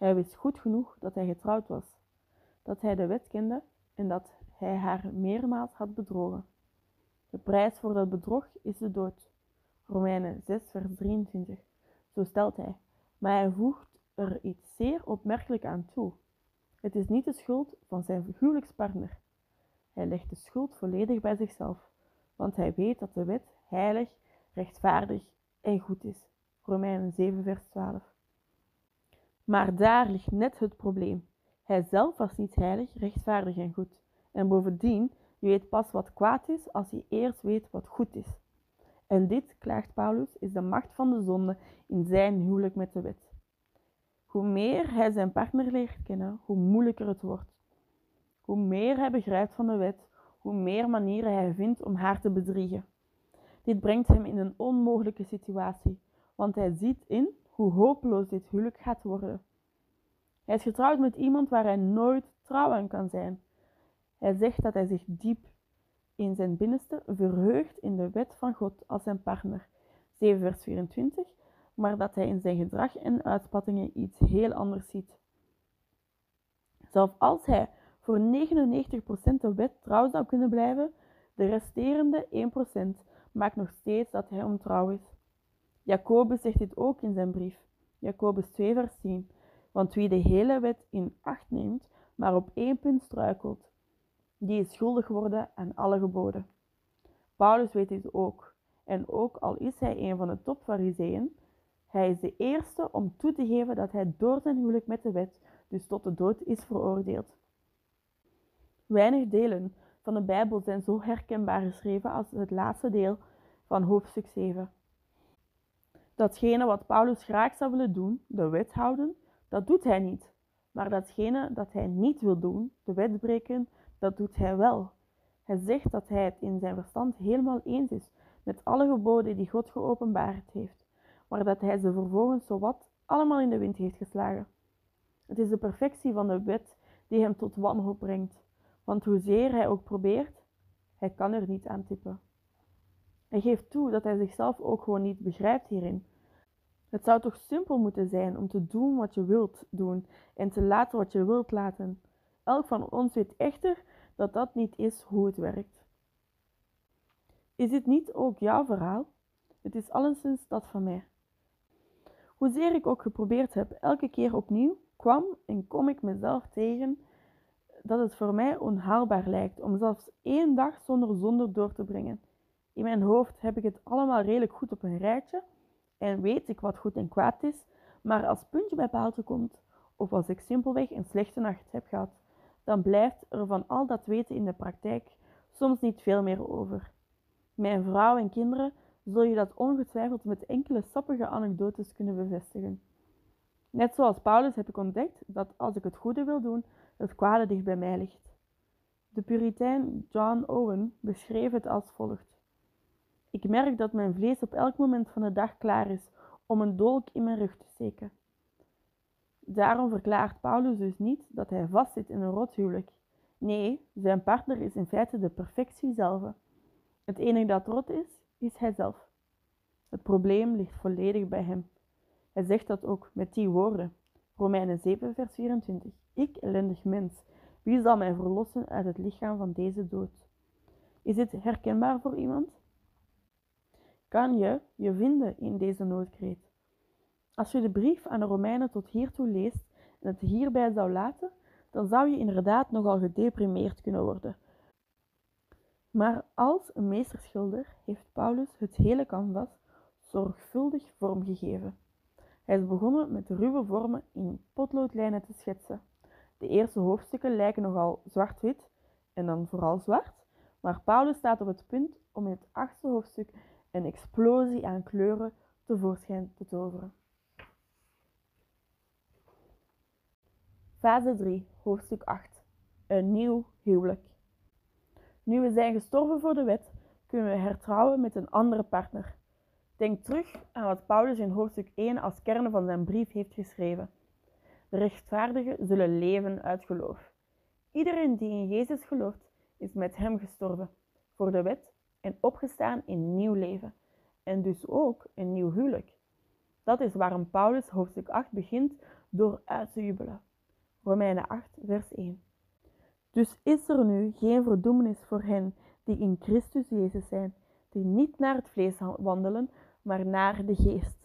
Hij wist goed genoeg dat hij getrouwd was, dat hij de wet kende en dat hij haar meermaals had bedrogen. De prijs voor dat bedrog is de dood. Romeinen zes vers drieëntwintig. Zo stelt hij, maar hij voegt er iets zeer opmerkelijk aan toe. Het is niet de schuld van zijn huwelijkspartner. Hij legt de schuld volledig bij zichzelf, want hij weet dat de wet heilig, rechtvaardig en goed is. Romeinen zeven vers twaalf. Maar daar ligt net het probleem. Hij zelf was niet heilig, rechtvaardig en goed. En bovendien, je weet pas wat kwaad is als je eerst weet wat goed is. En dit, klaagt Paulus, is de macht van de zonde in zijn huwelijk met de wet. Hoe meer hij zijn partner leert kennen, hoe moeilijker het wordt. Hoe meer hij begrijpt van de wet, hoe meer manieren hij vindt om haar te bedriegen. Dit brengt hem in een onmogelijke situatie, want hij ziet in hoe hopeloos dit huwelijk gaat worden. Hij is getrouwd met iemand waar hij nooit trouw aan kan zijn. Hij zegt dat hij zich diep in zijn binnenste verheugt in de wet van God als zijn partner, zeven vers vierentwintig, maar dat hij in zijn gedrag en uitspattingen iets heel anders ziet. Zelfs als hij voor negenennegentig procent de wet trouw zou kunnen blijven, de resterende één procent maakt nog steeds dat hij ontrouw is. Jacobus zegt dit ook in zijn brief, Jacobus twee vers tien, want wie de hele wet in acht neemt, maar op één punt struikelt, die is schuldig geworden aan alle geboden. Paulus weet dit ook, en ook al is hij een van de topfarizeeën, hij is de eerste om toe te geven dat hij door zijn huwelijk met de wet dus tot de dood is veroordeeld. Weinig delen van de Bijbel zijn zo herkenbaar geschreven als het laatste deel van hoofdstuk zeven. Datgene wat Paulus graag zou willen doen, de wet houden, dat doet hij niet. Maar datgene dat hij niet wil doen, de wet breken, dat doet hij wel. Hij zegt dat hij het in zijn verstand helemaal eens is met alle geboden die God geopenbaard heeft, maar dat hij ze vervolgens zowat allemaal in de wind heeft geslagen. Het is de perfectie van de wet die hem tot wanhoop brengt, want hoezeer hij ook probeert, hij kan er niet aan tippen. Hij geeft toe dat hij zichzelf ook gewoon niet begrijpt hierin. Het zou toch simpel moeten zijn om te doen wat je wilt doen en te laten wat je wilt laten. Elk van ons weet echter dat dat niet is hoe het werkt. Is dit niet ook jouw verhaal? Het is alleszins dat van mij. Hoezeer ik ook geprobeerd heb, elke keer opnieuw kwam en kom ik mezelf tegen dat het voor mij onhaalbaar lijkt om zelfs één dag zonder zonde door te brengen. In mijn hoofd heb ik het allemaal redelijk goed op een rijtje en weet ik wat goed en kwaad is, maar als puntje bij paaltje komt, of als ik simpelweg een slechte nacht heb gehad, dan blijft er van al dat weten in de praktijk soms niet veel meer over. Mijn vrouw en kinderen zul je dat ongetwijfeld met enkele sappige anekdotes kunnen bevestigen. Net zoals Paulus heb ik ontdekt dat als ik het goede wil doen, het kwade dicht bij mij ligt. De Puritein John Owen beschreef het als volgt. Ik merk dat mijn vlees op elk moment van de dag klaar is om een dolk in mijn rug te steken. Daarom verklaart Paulus dus niet dat hij vastzit in een rothuwelijk. Nee, zijn partner is in feite de perfectie zelf. Het enige dat rot is, is hijzelf. Het probleem ligt volledig bij hem. Hij zegt dat ook met die woorden. Romeinen zeven vers vierentwintig. Ik, ellendig mens, wie zal mij verlossen uit het lichaam van deze dood? Is dit herkenbaar voor iemand? Kan je je vinden in deze noodkreet? Als je de brief aan de Romeinen tot hiertoe leest en het hierbij zou laten, dan zou je inderdaad nogal gedeprimeerd kunnen worden. Maar als een meesterschilder heeft Paulus het hele canvas zorgvuldig vormgegeven. Hij is begonnen met ruwe vormen in potloodlijnen te schetsen. De eerste hoofdstukken lijken nogal zwart-wit en dan vooral zwart, maar Paulus staat op het punt om in het achtste hoofdstuk een explosie aan kleuren tevoorschijn te toveren. Fase drie, hoofdstuk acht. Een nieuw huwelijk. Nu we zijn gestorven voor de wet, kunnen we hertrouwen met een andere partner. Denk terug aan wat Paulus in hoofdstuk één als kern van zijn brief heeft geschreven. De rechtvaardigen zullen leven uit geloof. Iedereen die in Jezus gelooft, is met hem gestorven voor de wet en opgestaan in nieuw leven. En dus ook een nieuw huwelijk. Dat is waarom Paulus hoofdstuk acht begint door uit te jubelen. Romeinen acht, vers één. Dus is er nu geen verdoemenis voor hen die in Christus Jezus zijn, die niet naar het vlees wandelen, maar naar de geest.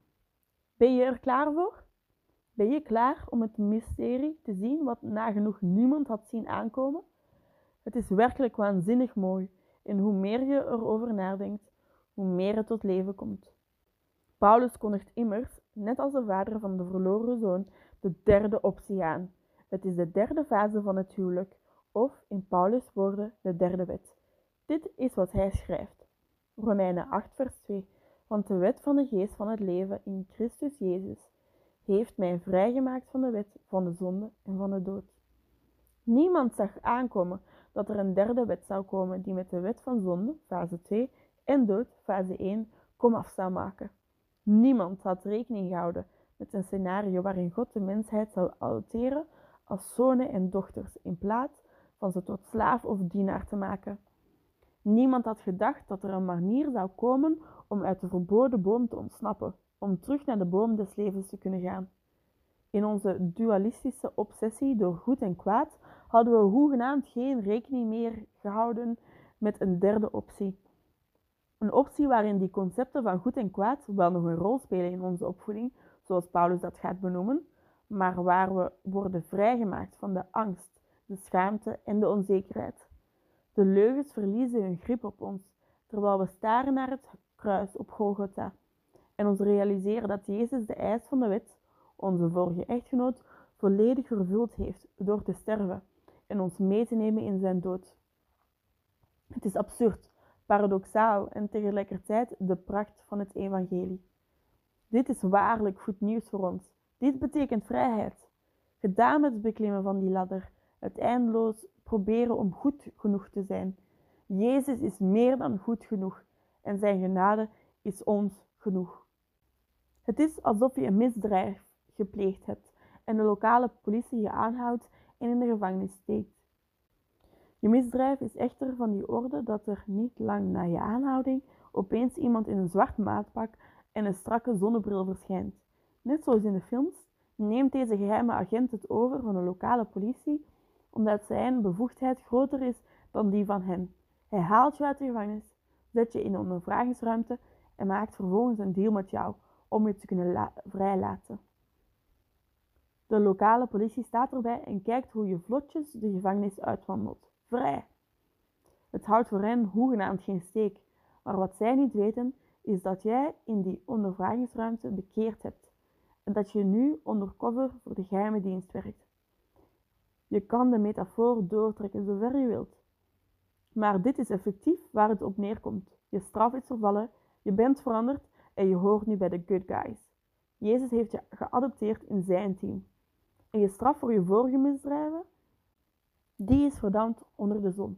Ben je er klaar voor? Ben je klaar om het mysterie te zien wat nagenoeg niemand had zien aankomen? Het is werkelijk waanzinnig mooi en hoe meer je erover nadenkt, hoe meer het tot leven komt. Paulus kondigt immers, net als de vader van de verloren zoon, de derde optie aan. Het is de derde fase van het huwelijk, of in Paulus' woorden de derde wet. Dit is wat hij schrijft. Romeinen acht vers twee. Want de wet van de geest van het leven in Christus Jezus heeft mij vrijgemaakt van de wet van de zonde en van de dood. Niemand zag aankomen dat er een derde wet zou komen die met de wet van zonde, fase twee, en dood, fase één, komaf zou maken. Niemand had rekening gehouden met een scenario waarin God de mensheid zou adopteren als zonen en dochters in plaats van ze tot slaaf of dienaar te maken. Niemand had gedacht dat er een manier zou komen om uit de verboden boom te ontsnappen, om terug naar de boom des levens te kunnen gaan. In onze dualistische obsessie door goed en kwaad hadden we hoegenaamd geen rekening meer gehouden met een derde optie. Een optie waarin die concepten van goed en kwaad wel nog een rol spelen in onze opvoeding, zoals Paulus dat gaat benoemen, maar waar we worden vrijgemaakt van de angst, de schaamte en de onzekerheid. De leugens verliezen hun grip op ons, terwijl we staren naar het kruis op Golgotha en ons realiseren dat Jezus de eis van de wet, onze vorige echtgenoot, volledig vervuld heeft door te sterven en ons mee te nemen in zijn dood. Het is absurd, paradoxaal en tegelijkertijd de pracht van het evangelie. Dit is waarlijk goed nieuws voor ons. Dit betekent vrijheid. Gedaan met het beklimmen van die ladder, het eindeloos proberen om goed genoeg te zijn. Jezus is meer dan goed genoeg en zijn genade is ons genoeg. Het is alsof je een misdrijf gepleegd hebt en de lokale politie je aanhoudt en in de gevangenis steekt. Je misdrijf is echter van die orde dat er niet lang na je aanhouding opeens iemand in een zwart maatpak en een strakke zonnebril verschijnt. Net zoals in de films neemt deze geheime agent het over van de lokale politie omdat zijn bevoegdheid groter is dan die van hen. Hij haalt je uit de gevangenis, zet je in een ondervragingsruimte en maakt vervolgens een deal met jou om je te kunnen la- vrijlaten. De lokale politie staat erbij en kijkt hoe je vlotjes de gevangenis uitwandelt. Vrij. Het houdt voor hen hoegenaamd geen steek, maar wat zij niet weten is dat jij in die ondervragingsruimte bekeerd hebt en dat je nu undercover voor de geheime dienst werkt. Je kan de metafoor doortrekken zover je wilt. Maar dit is effectief waar het op neerkomt. Je straf is vervallen, je bent veranderd en je hoort nu bij de good guys. Jezus heeft je geadopteerd in zijn team. En je straf voor je vorige misdrijven, die is verdampt onder de zon.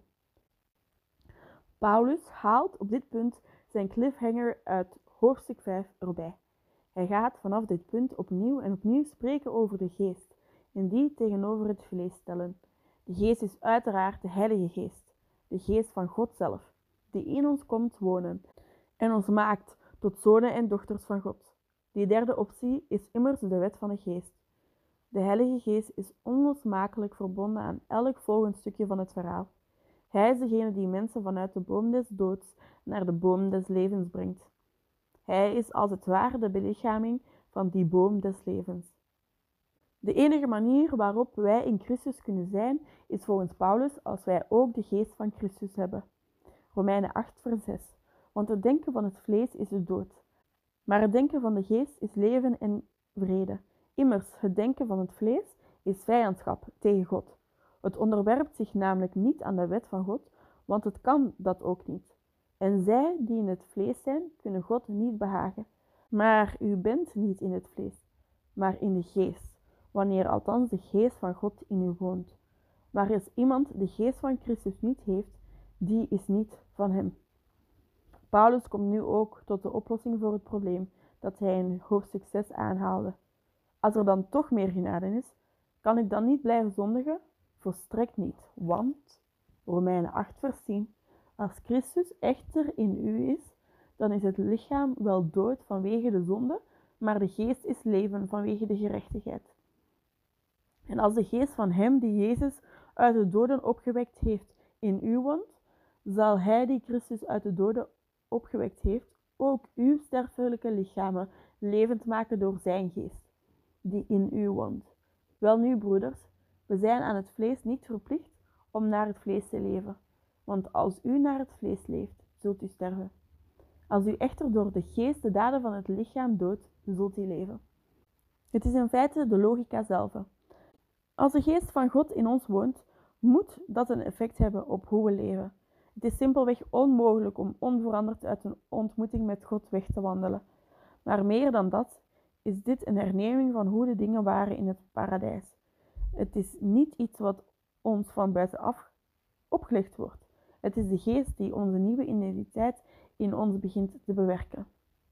Paulus haalt op dit punt zijn cliffhanger uit hoofdstuk vijf erbij. Hij gaat vanaf dit punt opnieuw en opnieuw spreken over de geest en die tegenover het vlees stellen. De geest is uiteraard de Heilige Geest, de geest van God zelf, die in ons komt wonen en ons maakt tot zonen en dochters van God. Die derde optie is immers de wet van de geest. De Heilige Geest is onlosmakelijk verbonden aan elk volgend stukje van het verhaal. Hij is degene die mensen vanuit de boom des doods naar de boom des levens brengt. Hij is als het ware de belichaming van die boom des levens. De enige manier waarop wij in Christus kunnen zijn, is volgens Paulus als wij ook de geest van Christus hebben. Romeinen acht vers zes. Want het denken van het vlees is de dood, maar het denken van de geest is leven en vrede. Immers, het denken van het vlees is vijandschap tegen God. Het onderwerpt zich namelijk niet aan de wet van God, want het kan dat ook niet. En zij die in het vlees zijn, kunnen God niet behagen. Maar u bent niet in het vlees, maar in de geest, wanneer althans de geest van God in u woont. Maar als iemand de geest van Christus niet heeft, die is niet van hem. Paulus komt nu ook tot de oplossing voor het probleem dat hij in hoofdstuk zes aanhaalde. Als er dan toch meer genade is, kan ik dan niet blijven zondigen? Volstrekt niet, want, Romeinen acht vers tien, als Christus echter in u is, dan is het lichaam wel dood vanwege de zonde, maar de geest is leven vanwege de gerechtigheid. En als de geest van hem die Jezus uit de doden opgewekt heeft in u woont, zal hij die Christus uit de doden opgewekt heeft, ook uw sterfelijke lichamen levend maken door zijn geest, die in u woont. Welnu, broeders, we zijn aan het vlees niet verplicht om naar het vlees te leven, want als u naar het vlees leeft, zult u sterven. Als u echter door de geest de daden van het lichaam doodt, zult u leven. Het is in feite de logica zelf. Als de geest van God in ons woont, moet dat een effect hebben op hoe we leven. Het is simpelweg onmogelijk om onveranderd uit een ontmoeting met God weg te wandelen. Maar meer dan dat is dit een herneming van hoe de dingen waren in het paradijs. Het is niet iets wat ons van buitenaf opgelegd wordt. Het is de geest die onze nieuwe identiteit in ons begint te bewerken.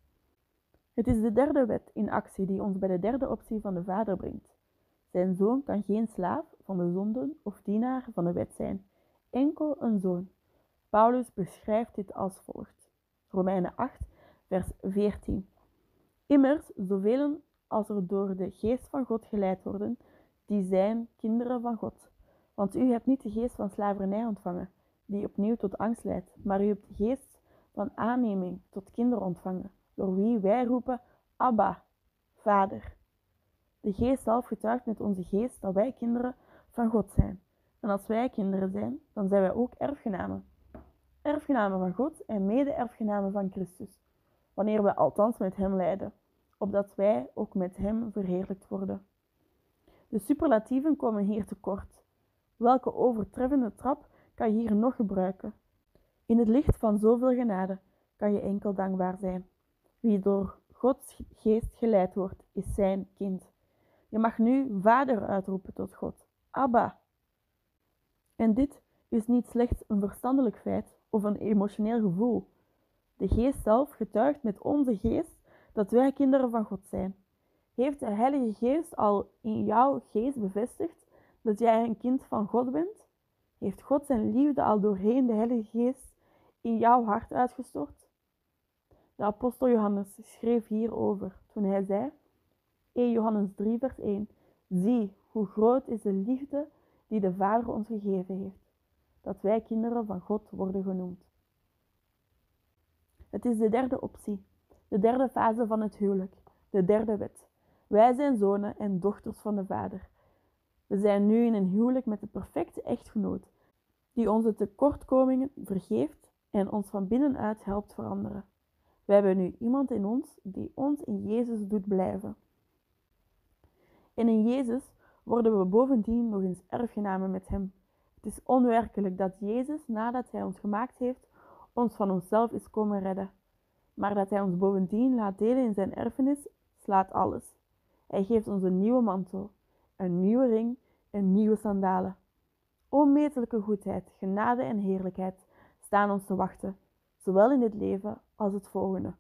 Het is de derde wet in actie die ons bij de derde optie van de Vader brengt. Zijn zoon kan geen slaaf van de zonden of dienaar van de wet zijn, enkel een zoon. Paulus beschrijft dit als volgt. Romeinen acht, vers veertien. Immers, zoveel als er door de geest van God geleid worden, die zijn kinderen van God. Want u hebt niet de geest van slavernij ontvangen, die opnieuw tot angst leidt, maar u hebt de geest van aanneming tot kinderen ontvangen, door wie wij roepen, Abba, Vader. De geest zelf getuigt met onze geest dat wij kinderen van God zijn. En als wij kinderen zijn, dan zijn wij ook erfgenamen. Erfgenamen van God en mede-erfgenamen van Christus, wanneer we althans met hem lijden, opdat wij ook met hem verheerlijkt worden. De superlatieven komen hier tekort. Welke overtreffende trap kan je hier nog gebruiken? In het licht van zoveel genade kan je enkel dankbaar zijn. Wie door Gods geest geleid wordt, is zijn kind. Je mag nu Vader uitroepen tot God. Abba. En dit is niet slechts een verstandelijk feit of een emotioneel gevoel. De geest zelf getuigt met onze geest dat wij kinderen van God zijn. Heeft de Heilige Geest al in jouw geest bevestigd dat jij een kind van God bent? Heeft God zijn liefde al doorheen de Heilige Geest in jouw hart uitgestort? De apostel Johannes schreef hierover toen hij zei, eerste Johannes drie vers één, zie hoe groot is de liefde die de Vader ons gegeven heeft, dat wij kinderen van God worden genoemd. Het is de derde optie, de derde fase van het huwelijk, de derde wet. Wij zijn zonen en dochters van de Vader. We zijn nu in een huwelijk met de perfecte echtgenoot, die onze tekortkomingen vergeeft en ons van binnenuit helpt veranderen. We hebben nu iemand in ons die ons in Jezus doet blijven. En in Jezus worden we bovendien nog eens erfgenamen met hem. Het is onwerkelijk dat Jezus, nadat hij ons gemaakt heeft, ons van onszelf is komen redden. Maar dat hij ons bovendien laat delen in zijn erfenis, slaat alles. Hij geeft ons een nieuwe mantel, een nieuwe ring en nieuwe sandalen. Onmetelijke goedheid, genade en heerlijkheid staan ons te wachten, zowel in dit leven als het volgende.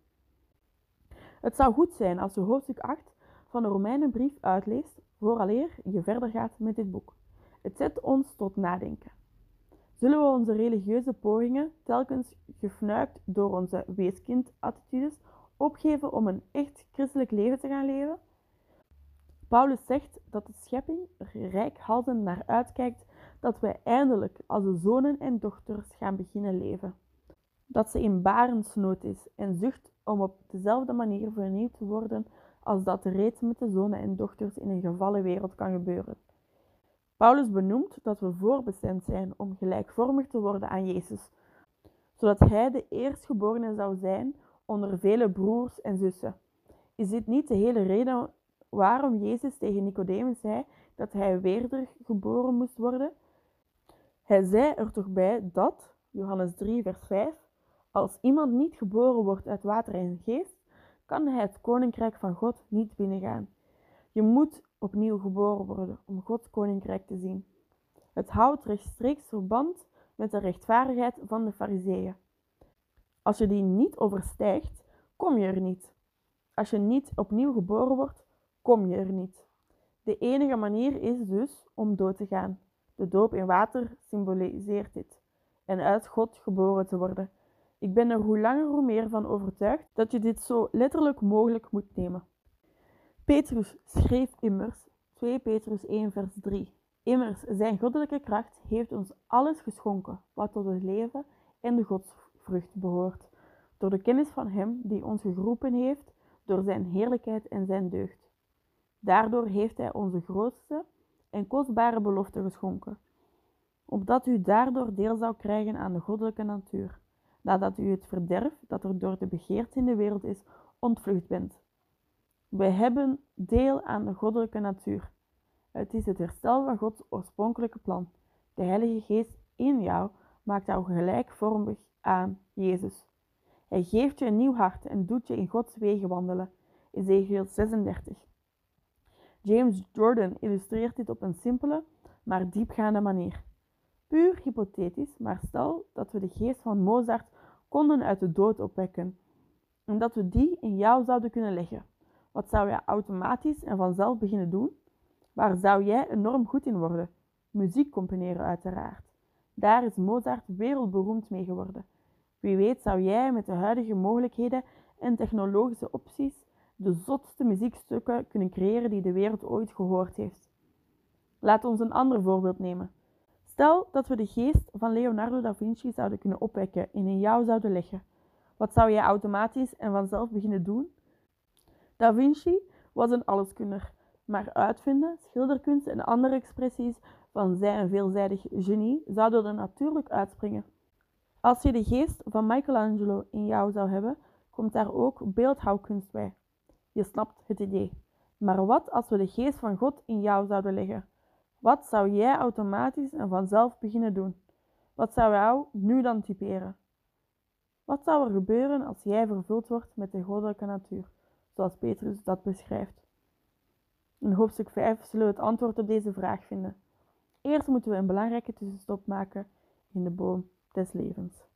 Het zou goed zijn als je hoofdstuk acht van de Romeinenbrief uitleest, vooraleer je verder gaat met dit boek. Het zet ons tot nadenken. Zullen we onze religieuze pogingen, telkens gefnuikt door onze weeskind-attitudes, opgeven om een echt christelijk leven te gaan leven? Paulus zegt dat de schepping er reikhalzend naar uitkijkt dat wij eindelijk als de zonen en dochters gaan beginnen leven. Dat ze in barensnood is en zucht om op dezelfde manier vernieuwd te worden als dat reeds met de zonen en dochters in een gevallen wereld kan gebeuren. Paulus benoemt dat we voorbestemd zijn om gelijkvormig te worden aan Jezus, zodat hij de eerstgeborene zou zijn onder vele broers en zussen. Is dit niet de hele reden waarom Jezus tegen Nicodemus zei dat hij wedergeboren moest worden? Hij zei er toch bij dat, Johannes drie vers vijf, als iemand niet geboren wordt uit water en geest, kan hij het koninkrijk van God niet binnengaan. Je moet opnieuw geboren worden om Gods koninkrijk te zien. Het houdt rechtstreeks verband met de rechtvaardigheid van de Farizeeën. Als je die niet overstijgt, kom je er niet. Als je niet opnieuw geboren wordt, kom je er niet. De enige manier is dus om dood te gaan. De doop in water symboliseert dit. En uit God geboren te worden. Ik ben er hoe langer hoe meer van overtuigd dat je dit zo letterlijk mogelijk moet nemen. Petrus schreef immers, twee Petrus één vers drie. Immers, zijn goddelijke kracht heeft ons alles geschonken, wat tot het leven en de godsvrucht behoort, door de kennis van hem die ons geroepen heeft, door zijn heerlijkheid en zijn deugd. Daardoor heeft hij onze grootste en kostbare belofte geschonken, opdat u daardoor deel zou krijgen aan de goddelijke natuur, nadat u het verderf dat er door de begeerte in de wereld is, ontvlucht bent. We hebben deel aan de goddelijke natuur. Het is het herstel van Gods oorspronkelijke plan. De Heilige Geest in jou maakt jou gelijkvormig aan Jezus. Hij geeft je een nieuw hart en doet je in Gods wegen wandelen. Ezekiel zesendertig. James Jordan illustreert dit op een simpele, maar diepgaande manier. Puur hypothetisch, maar stel dat we de geest van Mozart konden uit de dood opwekken en dat we die in jou zouden kunnen leggen. Wat zou jij automatisch en vanzelf beginnen doen? Waar zou jij enorm goed in worden? Muziek componeren uiteraard. Daar is Mozart wereldberoemd mee geworden. Wie weet zou jij met de huidige mogelijkheden en technologische opties de zotste muziekstukken kunnen creëren die de wereld ooit gehoord heeft. Laat ons een ander voorbeeld nemen. Stel dat we de geest van Leonardo da Vinci zouden kunnen opwekken en in jou zouden leggen. Wat zou jij automatisch en vanzelf beginnen doen? Da Vinci was een alleskunner, maar uitvinden, schilderkunst en andere expressies van zijn veelzijdig genie zouden er natuurlijk uitspringen. Als je de geest van Michelangelo in jou zou hebben, komt daar ook beeldhouwkunst bij. Je snapt het idee. Maar wat als we de geest van God in jou zouden leggen? Wat zou jij automatisch en vanzelf beginnen doen? Wat zou jou nu dan typeren? Wat zou er gebeuren als jij vervuld wordt met de goddelijke natuur, zoals Petrus dat beschrijft? In hoofdstuk vijf zullen we het antwoord op deze vraag vinden. Eerst moeten we een belangrijke tussenstop maken in de boom des levens.